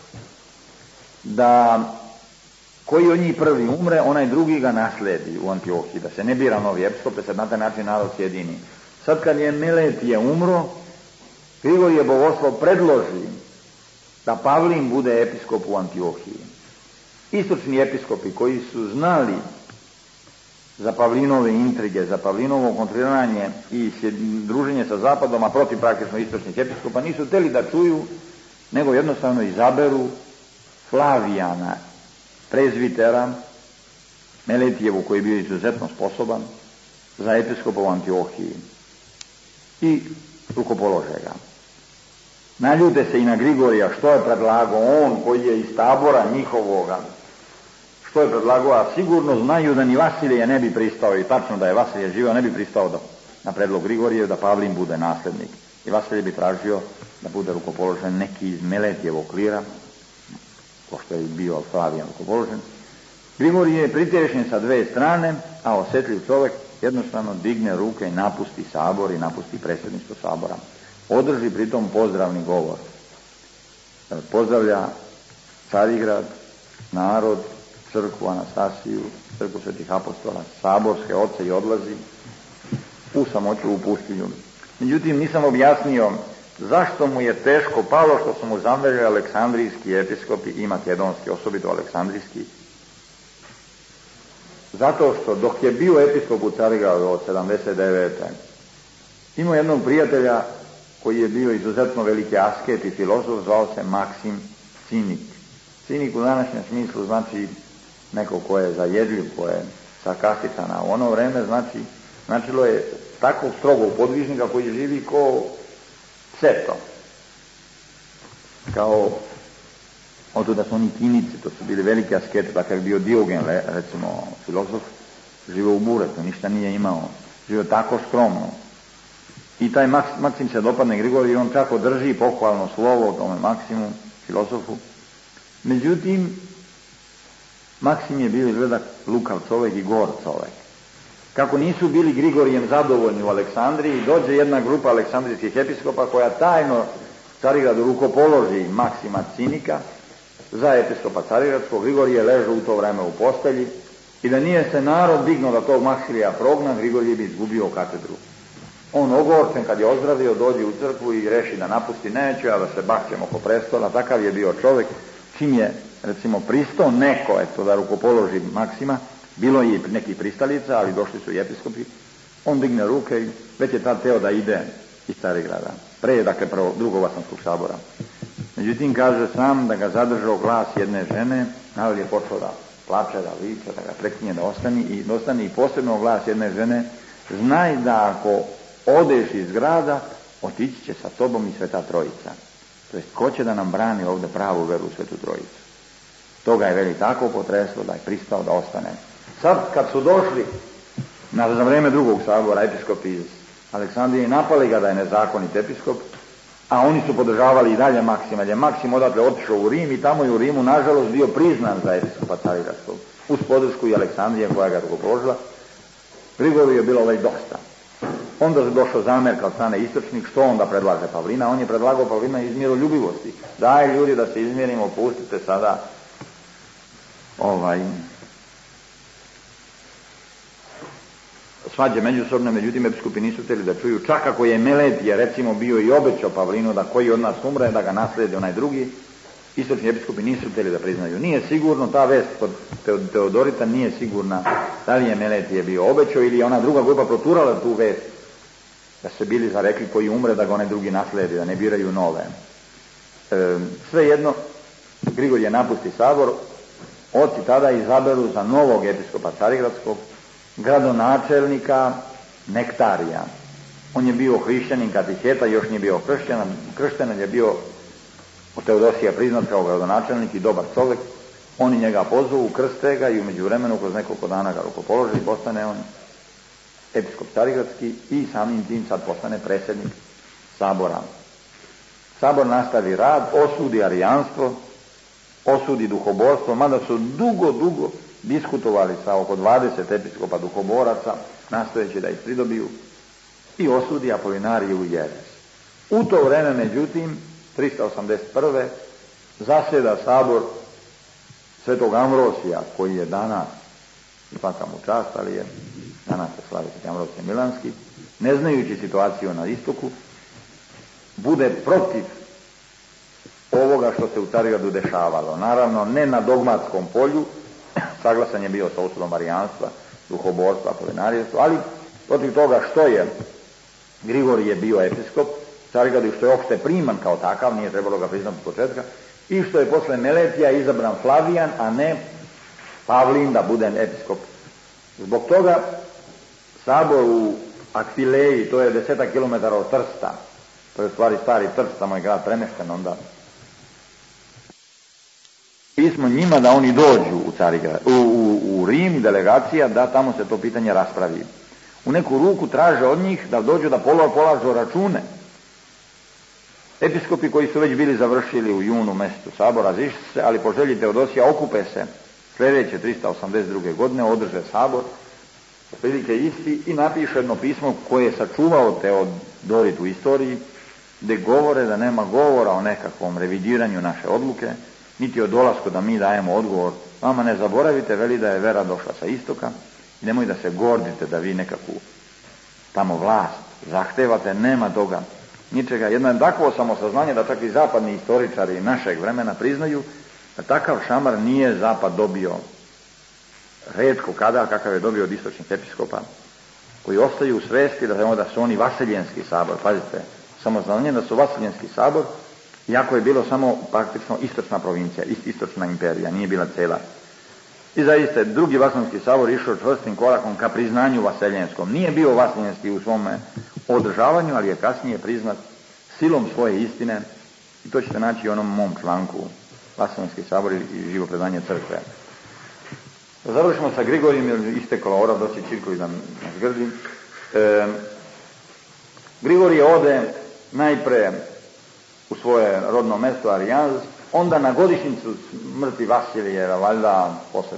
da koji od njih prvi umre, onaj drugi ga nasledi u Antiohiji, da se ne bira novi episkop, da se na taj način narod sjedini. Sad kad je Meletije umro, Grigorije Bogoslov predloži da Pavlin bude episkop u Antiohiji. Istočni episkopi koji su znali za Pavlinove intrige, za Pavlinovo kontriranje i druženje sa zapadom, a protiv praktično istočnih episkopa, nisu htjeli da čuju, nego jednostavno izaberu Flavijana, prezvitera, Meletijevu koji je bio izuzetno sposoban, za episkopa u Antiohiji i rukopolože ga. Naljute se i na Grigorija, što je predlagao on koji je iz tabora njihovoga, što je predlagao, a sigurno znaju da ni Vasilije ne bi pristao, i tačno da je Vasilije živio, ne bi pristao na predlog Grigorije da Pavlin bude naslednik. I Vasilije bi tražio da bude rukopoložen neki iz Meletijevog klira, pošto je bio Flavijan rukopoložen. Grigorije je pritješen sa dve strane, a osjetljiv čovjek jednostavno digne ruke i napusti sabor i napusti predsjedništvo sabora. Održi pritom pozdravni govor. Pozdravlja Carigrad, narod, crkvu Anastasiju, crkvu svetih apostola, saborske oce i odlazi u samoću, u pustinju. Međutim, nisam objasnio zašto mu je teško palo što su mu zamjerili aleksandrijski episkopi i makedonski, osobito aleksandrijski. Zato što dok je bio episkop u Carigradu od 79. imao jednog prijatelja koji je bio izuzetno veliki asket i filozof, zvao se Maksim Cinik. Cinik u današnjem smislu znači neko ko je zajedljiv, ko je sarkastičan, a u ono vreme značilo je takvog strogog podvižnika koji živi ko Ceto. Kao otuda su oni Kinici, to su bili veliki asketi, tako je bio Diogen, recimo filozof, živio u buretu, ništa nije imao, živio tako skromno. I taj Maksim se dopadne Grigoriju i on čak održi pohvalno slovo o tome Maksimu, filozofu. Međutim, Maksim je bio izgleda lukav čovjek i gor čovjek. Kako nisu bili Grigorijem zadovoljni u Aleksandriji, dođe jedna grupa aleksandrijskih episkopa koja tajno Carigradu rukopoloži Maksima Cinika za episkopa Carigradskog. Grigorije leže u to vreme u postelji i da nije se narod dignuo da tog Maksilija progna, Grigorije bi izgubio katedru. On ogorčen kad je ozdravio dođe u crkvu i reši da napusti, neću ja da se bakćem oko prestola, takav je bio čovjek. Čim je recimo pristao neko eto da rukopoloži Maksima, bilo je i nekih pristalica, ali došli su i episkopi, on digne ruke i već je tad teo da ide iz Carigrada. Pre, dakle, drugog Vatikанskog sabora. Međutim, kaže sam da ga zadržao glas jedne žene, ali je počeo da plače, da viče, da ga preklinje da ostane i posebno glas jedne žene znaj da ako odeš iz grada, otići će sa tobom i Sveta Trojica. To jest, ko će da nam brani ovdje pravu veru u Svetu Trojicu? Toga je veli tako potreslo da je pristao da ostane. Sad kad su došli za vrijeme drugog sabora episkopi iz Aleksandrije, napali ga da je nezakonit episkop, a oni su podržavali i dalje Maksima, jer je Maksim odatle otišao u Rim i tamo je u Rimu nažalost bio priznan za episkopa Carigradskog, uz podršku i Aleksandrije koja ga je rukopoložila. Grigoriju je bilo već dosta. Onda je došao zamjerka od strane istočnih, što onda predlaže Pavlina? On je predlagao Pavlina iz miroljubivosti. Daj ljudi da se izmjerimo, pustite sada svađe međusobne, međutim episkopi nisu htjeli da čuju. Čak ako je Meletije recimo bio i obećao Pavlinu da koji od nas umre, da ga naslijedi onaj drugi, istočni episkopi nisu htjeli da priznaju. Nije sigurno, ta vest kod Teodorita nije sigurna da li je Meletije bio obećao ili je ona druga grupa proturala tu vest, da se bili zarekli koji umre da ga onaj drugi naslijedi, da ne biraju nove. Svejedno, Grigorije napusti sabor, oci tada izaberu za novog episkopa Carigradskog gradonačelnika Nektarija. On je bio hrišćanin katiheta, još nije bio kršten, je bio od Teodosija priznat kao gradonačelnik i dobar čovjek. Oni njega pozovu, krste ga i u međuvremenu kroz nekoliko dana ga rukopoloži i postane on episkop Carigradski i samim tim sad postane predsjednik sabora. Sabor nastavi rad, osudi arijanstvo, osudi duhoborstvo, mada su dugo diskutovali sa oko 20 episkopa duhoboraca, nastojeći da ih pridobiju, i osudi Apolinariju i jeres. U to vreme, međutim, 381. zasjeda sabor Svetog Ambrosija, koji je danas, svaka mu čast, ali je danas se slavi Sveti Ambrosije Milanski, ne znajući situaciju na istoku, bude protiv ovoga što se u Carigradu dešavalo. Naravno, ne na dogmatskom polju, saglasan je bio sa osudom arijanstva, duhoborstva, apolinarijanstva, ali protiv toga što je Grigorije bio episkop Carigradu i što je opšte priman kao takav, nije trebalo ga priznati od početka, i što je posle Meletija izabran Flavijan, a ne Pavlin da bude episkop. Zbog toga sabor u Akvileji, to je 10 km od Trsta, to je u stvari stari Trst, tamo je grad premješten onda. Pismo njima da oni dođu u Rim, delegacija, da tamo se to pitanje raspravi. U neku ruku traže od njih da dođu da polažu račune. Episkopi koji su već bili završili u junu mjesecu sabora, razišli se, ali po želji Teodosija okupe se sljedeće 382. godine, održe sabor, otprilike isti, i napiše jedno pismo koje je sačuvao Teodorit u istoriji, gdje govore da nema govora o nekakvom revidiranju naše odluke, niti o dolasku da mi dajemo odgovor. Vama ne zaboravite, veli da je vera došla sa istoka i nemoj da se gordite da vi nekakvu tamo vlast zahtevate, nema toga, ničega. Jedno je takvo samosaznanje da čak i zapadni istoričari našeg vremena priznaju da takav šamar nije zapad dobio retko kada, kakav je dobio od istočnih episkopa, koji ostaju u svesti da su oni vaseljenski sabor. Pazite, samosaznanje da su vaseljenski sabor, iako je bilo samo praktično istočna provincija, istočna imperija, nije bila cela. I zaista, drugi vaseljenski sabor išao čvrstim korakom ka priznanju vaseljenskom. Nije bio vaseljenski u svome održavanju, ali je kasnije priznat silom svoje istine, i to ćete naći u onom mom članku Vaseljenski sabor i živo predanje crkve. Da završimo sa Grigorijem, jer istekla ora, doći Čirković da nas grdi. Grigorije ode najpre u svoje rodno mesto Arijanz, onda na godišnjicu smrti Vasilijeva, valjda posle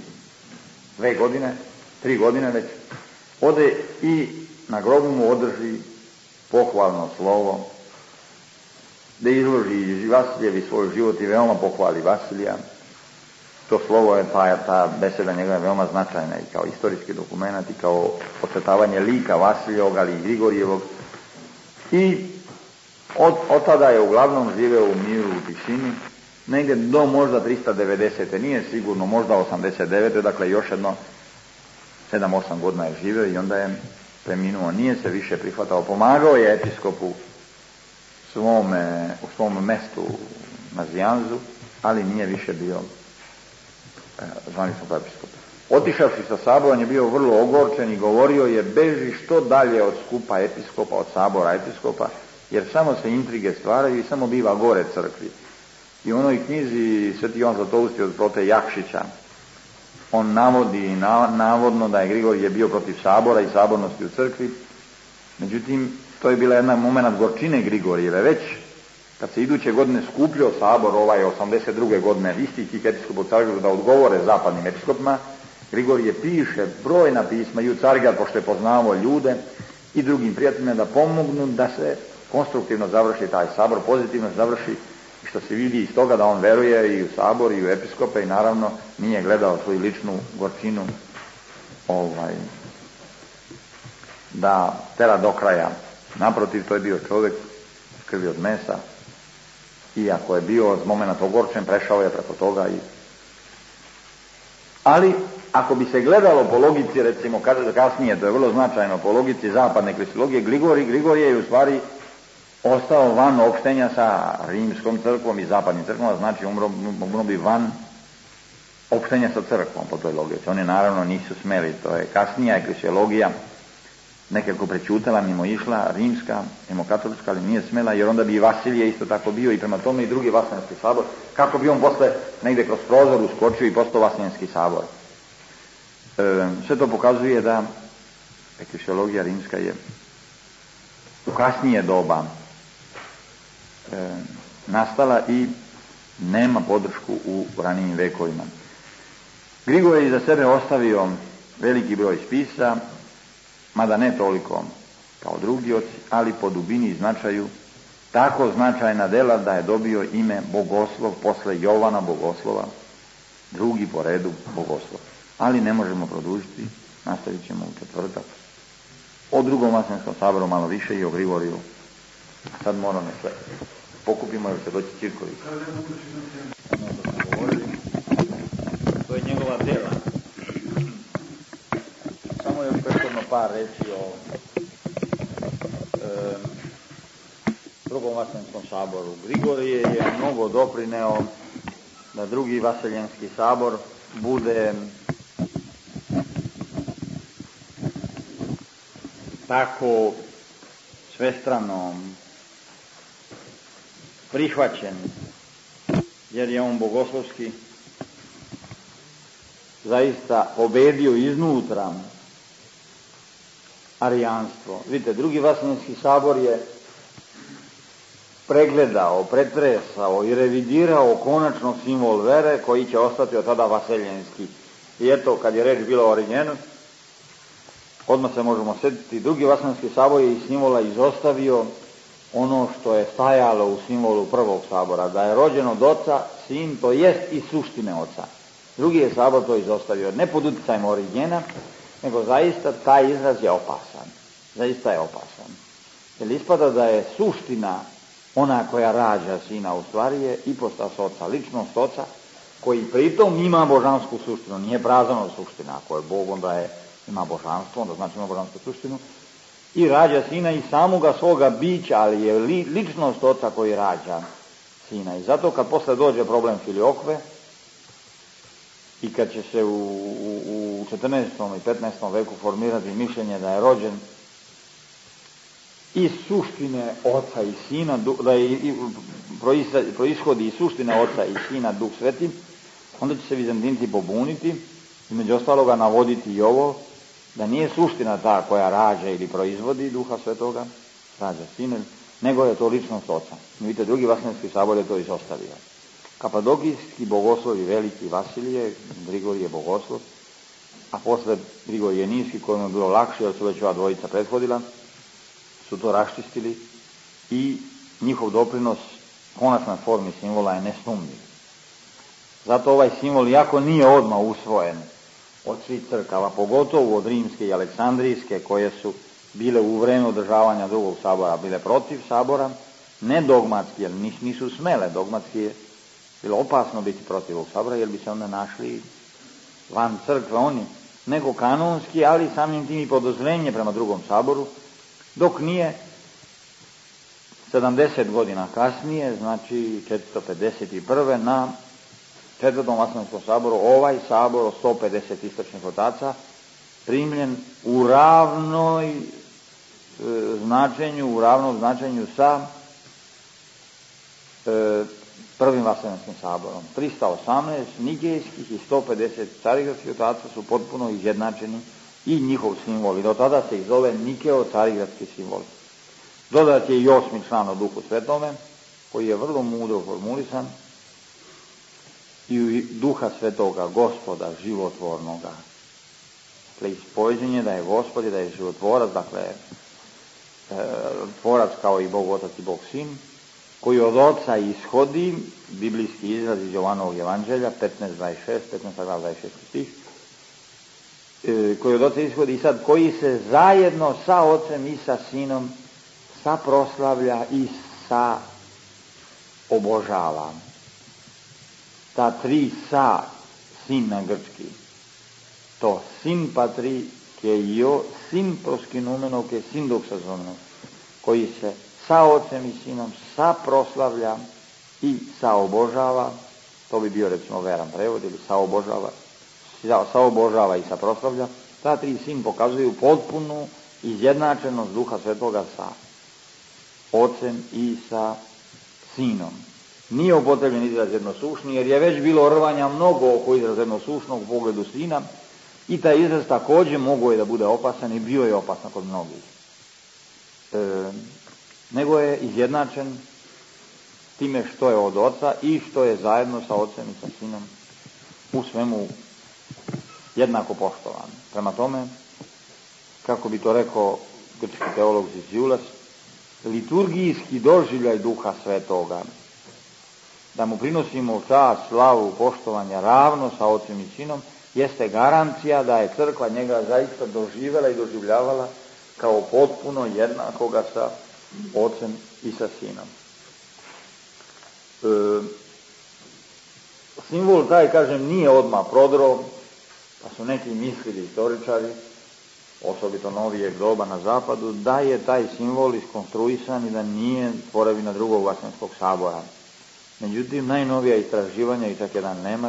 3 godine već, ode i na grobu mu održi pohvalno slovo, da izloži Vasiljevi svoj život i veoma pohvali Vasilija. To slovo je, ta beseda njega je veoma značajna i kao istorijski dokument i kao ocrtavanje lika Vasiljevog, ali i Grigorijevog. I od tada je uglavnom živeo u miru, u tišini, negdje do možda 390. Nije sigurno, možda 89. Dakle, još jedno 7-8 godina je živeo i onda je preminuo. Nije se više prihvatao. Pomagao je episkopu u svom mestu na Zijanzu, ali nije više bio zvaničnog episkopa. Otišavši sa sabora, on je bio vrlo ogorčen i govorio je: beži što dalje od skupa episkopa, od sabora episkopa, jer samo se intrige stvaraju i samo biva gore crkvi. I u onoj knjizi Sveti Jovan Zlatousti od prote Jakšića, on navodi navodno da je Grigorije bio protiv sabora i sabornosti u crkvi. Međutim, to je bila jedan moment gorčine Grigorijeve. Već kad se iduće godine skupljao sabor, 82. godine, istih tih episkopa u Carigradu da odgovore zapadnim episkopima, Grigorije piše brojna pisma i u Carigrad, pošto je poznavao ljude i drugim prijateljima, da pomognu da se konstruktivno završi taj sabor, pozitivno završi, i što se vidi iz toga da on veruje i u sabor i u episkope i naravno nije gledao svoju ličnu gorčinu da tera do kraja. Naprotiv, to je bio čovjek s krvi od mesa, iako je bio z momenta ogorčen, prešao je preko toga ali ako bi se gledalo po logici, recimo kasnije, to je vrlo značajno, po logici zapadne kristologije, Grigorije je u stvari ostao van opštenja sa rimskom crkvom i zapadnim crkvom, znači umro bi van opštenja sa crkvom po toj logici. Oni naravno nisu smeli, to je kasnija eklesiologija nekako prećutala, mimo išla, rimska, katolička, ali nije smela, jer onda bi i Vasilije isto tako bio i prema tome i drugi Vaseljenski sabor, kako bi on posle negdje kroz prozor uskočio i postao Vaseljenski sabor. Sve to pokazuje da eklesiologija rimska je u kasnije doba nastala i nema podršku u ranijim vekovima. Grigorije je za sebe ostavio veliki broj spisa, mada ne toliko kao drugi oci, ali po dubini i značaju tako značajna dela da je dobio ime Bogoslov posle Jovana Bogoslova, drugi po redu Bogoslov. Ali ne možemo produžiti, nastavit ćemo u četvrtak. O drugom Vaseljenskom saboru malo više i o Grigoriju. Sad moramo sve pokupimo jer se doći Čirković. Ono što smo govorili, to je njegova dela. Samo još prethodno par reći o drugom Vaseljenskom saboru. Grigorije je mnogo doprineo da drugi Vaseljenski sabor bude tako svestrano prihvaćen, jer je on bogoslovski zaista pobedio iznutra arijanstvo. Vidite, drugi Vaseljenski sabor je pregledao, pretresao i revidirao konačno simbol vere koji će ostati od tada vaseljenski. I eto, kad je reč bila o Origenu, odmah se možemo sjetiti, drugi Vaseljenski sabor je iz simbola izostavio ono što je stajalo u simbolu prvog sabora, da je rođen od oca, sin, to jest i suštine oca. Drugi je sabor to izostavio, ne pod utjecajem Origena, nego zaista taj izraz je opasan. Zaista je opasan. Jer ispada da je suština ona koja rađa sina, u stvari je ipostas oca, ličnost oca, koji pritom ima božansku suštinu, nije prazan od suštine. Ako je Bog, onda ima božanstvo, onda znači ima božansku suštinu. I rađa sina i samoga svoga bića, ali je ličnost oca koji rađa sina. I zato kad posle dođe problem filiokve i kad će se u 14. i 15. veku formirati mišljenje da je rođen iz suštine oca i sina, da je proishodi iz suštine oca i sina Duh Sveti, onda će se Vizantinci pobuniti i među ostaloga navoditi i ovo, da nije suština ta koja rađa ili proizvodi Duha Svetoga, rađa sina, nego je to ličnost oca. Vidite, drugi Vaseljenski sabor je to izostavio. Kapadokijski bogoslovi veliki Vasilije, Grigorije bogoslov, a posle Grigorije Niski, kojem je bilo lakše, jer su već ova dvojica prethodila, su to raščistili i njihov doprinos konačnoj formi simbola je nesumnjiv. Zato ovaj simbol, iako nije odmah usvojen od svih crkava, pogotovo od rimske i aleksandrijske, koje su bile u vreme održavanja drugog sabora, bile protiv sabora, ne dogmatski, jer nisu smele, dogmatski je bilo opasno biti protiv ovog sabora, jer bi se onda našli van crkve oni, nego kanonski, ali samim tim i podozrenje prema drugom saboru, dok nije 70 godina kasnije, znači 451. na Četvrtom Vaseljanskom saboru, ovaj sabor od 150 istočnih otaca primljen u ravnom značenju sa prvim Vaseljanskim saborom. 318 nigejskih i 150 carigradskih otaca su potpuno izjednačeni i njihov simbol. I do tada se ih zove Nikeo-carigradski simbol. Dodat je i 8. član o Duhu Svetome, koji je vrlo mudro formulisan, i Duha Svetoga, Gospoda, životvornoga. Dakle, ispoveđenje da je Gospod i da je životvorac, dakle, tvorac kao i Bog Otac i Bog Sin, koji od Oca ishodi, biblijski izraz iz Jovanovog evanđelja, 15.26, 15.26 stih, koji od Oca ishodi i sad koji se zajedno sa Ocem i sa Sinom saproslavlja i sa obožava. Ta tri sa, sin na grčki, to sin patri ke io, sin proskinumenov ke sin doksazomenov, koji se sa Ocem i Sinom saproslavlja i saobožava, to bi bio recimo veran prevod, ili saobožava i saproslavlja. Ta tri sin pokazuju potpunu izjednačenost Duha Svetoga sa Ocem i sa Sinom. Nije upotrebljen izraz jednosušni, jer je već bilo rvanja mnogo oko izraz jednosušnog u pogledu Sina i taj izraz također mogao je da bude opasan i bio je opasan kod mnogih. Nego je izjednačen time što je od Oca i što je zajedno sa Ocem i sa Sinom u svemu jednako poštovan. Prema tome, kako bi to rekao grčki teolog Ziziulas, liturgijski doživljaj Duha Svetoga, da mu prinosimo čast, slavu, poštovanja ravno sa Ocem i Sinom, jeste garancija da je crkva njega zaista doživjela i doživljavala kao potpuno jednakoga sa Ocem i sa Sinom. Simbol taj, kažem, nije odmah prodro, pa su neki mislili istoričari, osobito novijeg doba na zapadu, da je taj simbol iskonstruisan i da nije tvorevina drugog Vaseljanskog sabora. Međutim, najnovija istraživanja, i čak jedan Nemac,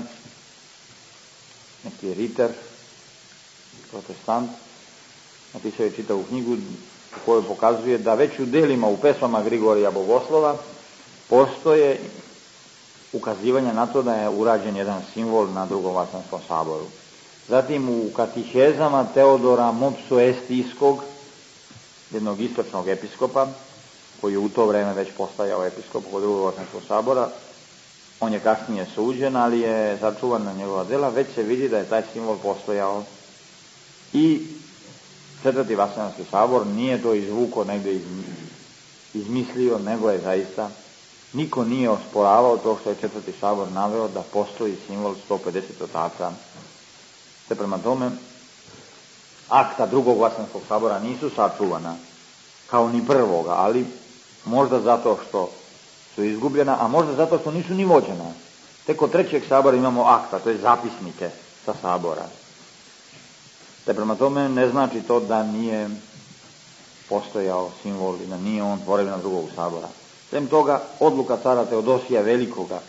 neki Ritter, protestant, napisao je čitavu knjigu u kojoj pokazuje da već u delima, u pesmama Grigorija Bogoslova, postoje ukazivanja na to da je urađen jedan simbol na drugom Vaseljanskom saboru. Zatim u katihezama Teodora Mopsuestijskog, jednog istočnog episkopa, koji je u to vreme već postajao episkop kod drugog Vaseljanskog sabora, on je kasnije suđen, ali je sačuvan na njegova dela, već se vidi da je taj simbol postojao. I četvrti Vaseljanski sabor nije to izvuko negdje izmislio, nego je zaista, niko nije osporavao to što je četvrti sabor naveo da postoji simbol 150 otaca. Te prema tome, akta drugog Vaseljanskog sabora nisu sačuvana, kao ni prvoga, ali možda zato što su izgubljena, a možda zato što nisu ni vođena. Tek od trećeg sabora imamo akta, to je zapisnike sa sabora. Te prema tome ne znači to da nije postojao simbol i da nije on tvorevina drugog sabora. Sem toga, odluka cara Teodosija Velikoga,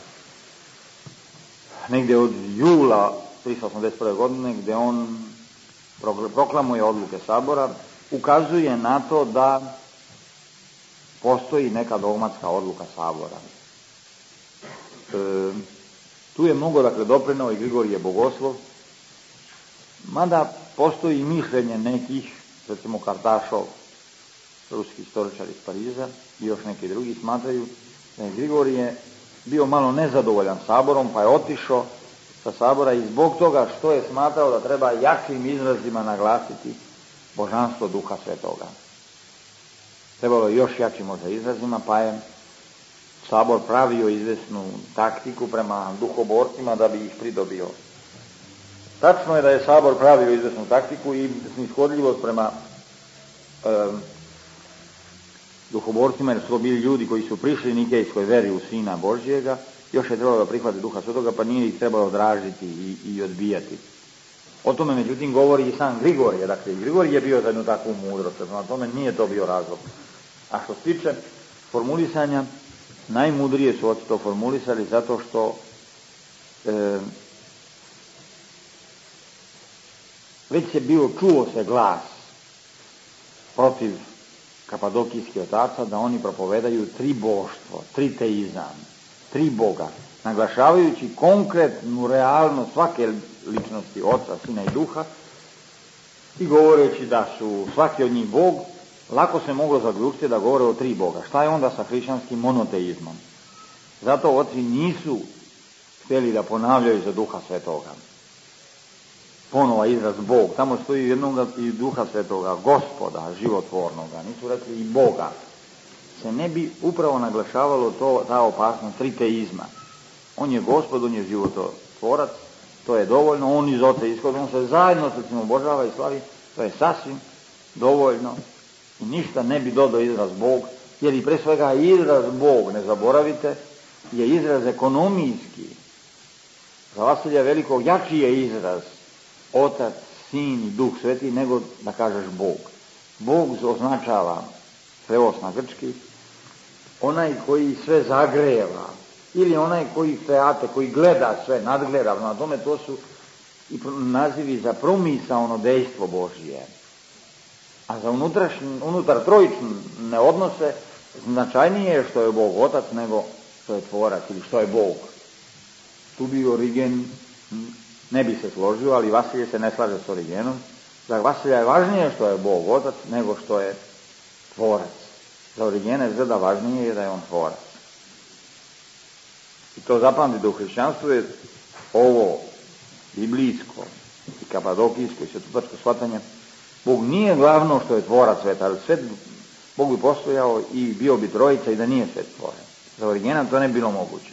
negdje od jula 381. godine, gdje on proklamuje odluke sabora, ukazuje na to da postoji neka dogmatska odluka sabora. Tu je mnogo, dakle, doprineo i Grigorije Bogoslov, mada postoji mišljenje nekih, recimo Kartašov, ruski istoričar iz Pariza, i još neki drugi smatraju da je Grigorije bio malo nezadovoljan saborom, pa je otišao sa sabora i zbog toga što je smatrao da treba jakim izrazima naglasiti božanstvo Duha Svetoga. Trebalo je još jačim možda izrazima, pa je sabor pravio izvesnu taktiku prema duhoborcima da bi ih pridobio. Tačno je da je sabor pravio izvesnu taktiku i snishodljivost prema duhoborcima, jer su to bili ljudi koji su prišli nikejskoj veri u Sina Božjega, još je trebalo da prihvate Duha Svetoga, pa nije ih trebalo dražiti i odbijati. O tome, međutim, govori i sam Grigorije. Dakle, Grigorije je bio za jednu takvu mudrost, na tome nije to bio razlog. A što se tiče formulisanja, najmudrije su očito formulisali zato što Već je bio, čuo se glas protiv kapadokijskih otaca da oni propovedaju triboštvo, triteizam, tri Boga, naglašavajući konkretnu realnost svake ličnosti Oca, Sina i Duha i govoreći da su svaki od njih Bog, lako se moglo zaključiti da govore o tri Boga. Šta je onda sa hrišćanskim monoteizmom? Zato oci nisu htjeli da ponavljaju za Duha Svetoga. Ponova izraz Bog, tamo stoji jednoga i Duha Svetoga, Gospoda životvornoga, nisu rekli i Boga. Se ne bi upravo naglašavalo ta opasnost triteizma. On je Gospod, on je živototvorac, to je dovoljno, on iz Oca ishoda, on se zajedno sa tim obožava i slavi, to je sasvim dovoljno i ništa ne bi dodao izraz Bog, jer i pre svega izraz Bog, ne zaboravite, je izraz ekonomijski. Za Vasilija Velikog jači je izraz Otac, Sin i Duh Sveti nego da kažeš Bog. Bog označava prevoz na grčki, onaj koji sve zagreva, ili onaj koji feate, koji gleda sve, nadgleda, na tome to su i nazivi za promisaono dejstvo Božije. A za unutar trojične odnose značajnije je što je Bog Otac nego što je Tvorac ili što je Bog. Tu bi Origen ne bi se složio, ali Vasilije se ne slaže s Origenom. Za Vasilija je važnije što je Bog Otac nego što je Tvorac. Za Origena izgleda važnije je da je on Tvorac. I to zapamtite, u hrišćanstvu je ovo biblijsko i kapadokijsko i svetotačko shvatanje. Bog nije glavno što je Tvorac sveta, ali svet Bog bi postojao i bio bi trojica i da nije svet tvoren. Za Origena to ne bi bilo moguće.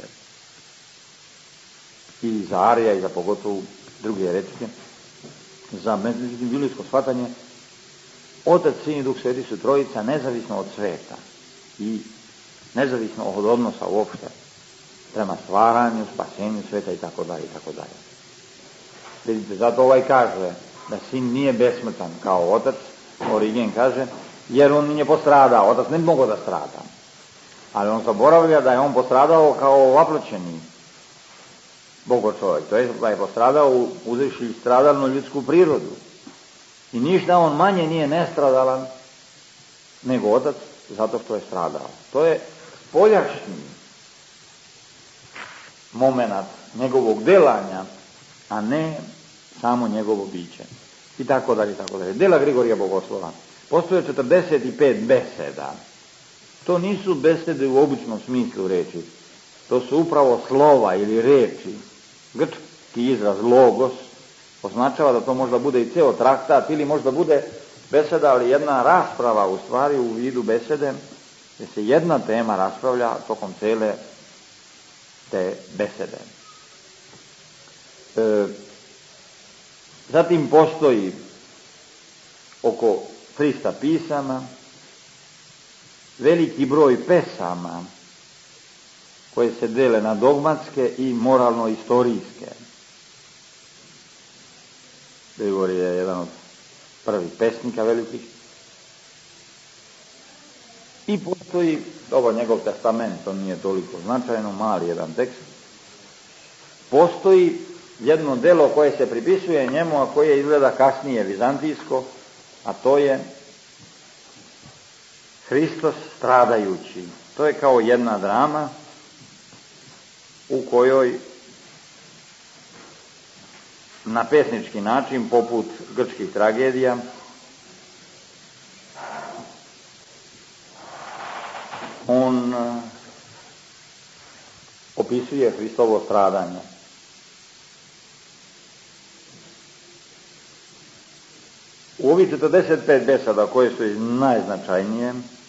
I za Arija i za pogotovo druge eretike. Za biblijsko shvatanje Otac, Sin i Duh Sveti su trojica nezavisno od sveta i nezavisno od odnosa uopšte prema stvaranju, spasenju sveta i tako dalje i tako dalje. Vidite, zato ovaj kaže da Sin nije besmrtan kao Otac, Origen kaže, jer on nije postradao, Otac ne bi mogao da strada. Ali on zaboravlja da je on postradao kao ovaploćeni Bogo čovjek, to je da je postradao uzevši stradalnu ljudsku prirodu. I ništa on manje nije nestradalan nego Otac zato što je stradao. To je spoljašnji momenat njegovog delanja, a ne samo njegovo biće. I tako dalje, i tako dalje. Dela Grigorija Bogoslova. Postoje 45 beseda. To nisu besede u običnom smislu reči. To su upravo slova ili reči. Grčki izraz logos označava da to možda bude i ceo traktat ili možda bude beseda, ali jedna rasprava u stvari u vidu besede, gdje se jedna tema raspravlja tokom cele te besede. Zatim postoji oko 300 pisama, veliki broj pesama koje se dele na dogmatske i moralno-istorijske. Grigorije je jedan od prvih pesnika velikih. I postoji, ovo njegov testament, on nije toliko značajno, mali jedan tekst. Postoji jedno delo koje se pripisuje njemu, a koje izgleda kasnije vizantijsko, a to je Hristos stradajući. To je kao jedna drama u kojoj na pesnički način, poput grčkih tragedija, on opisuje Hristovo stradanje. U ovih 45 beseda koje su najznačajnije,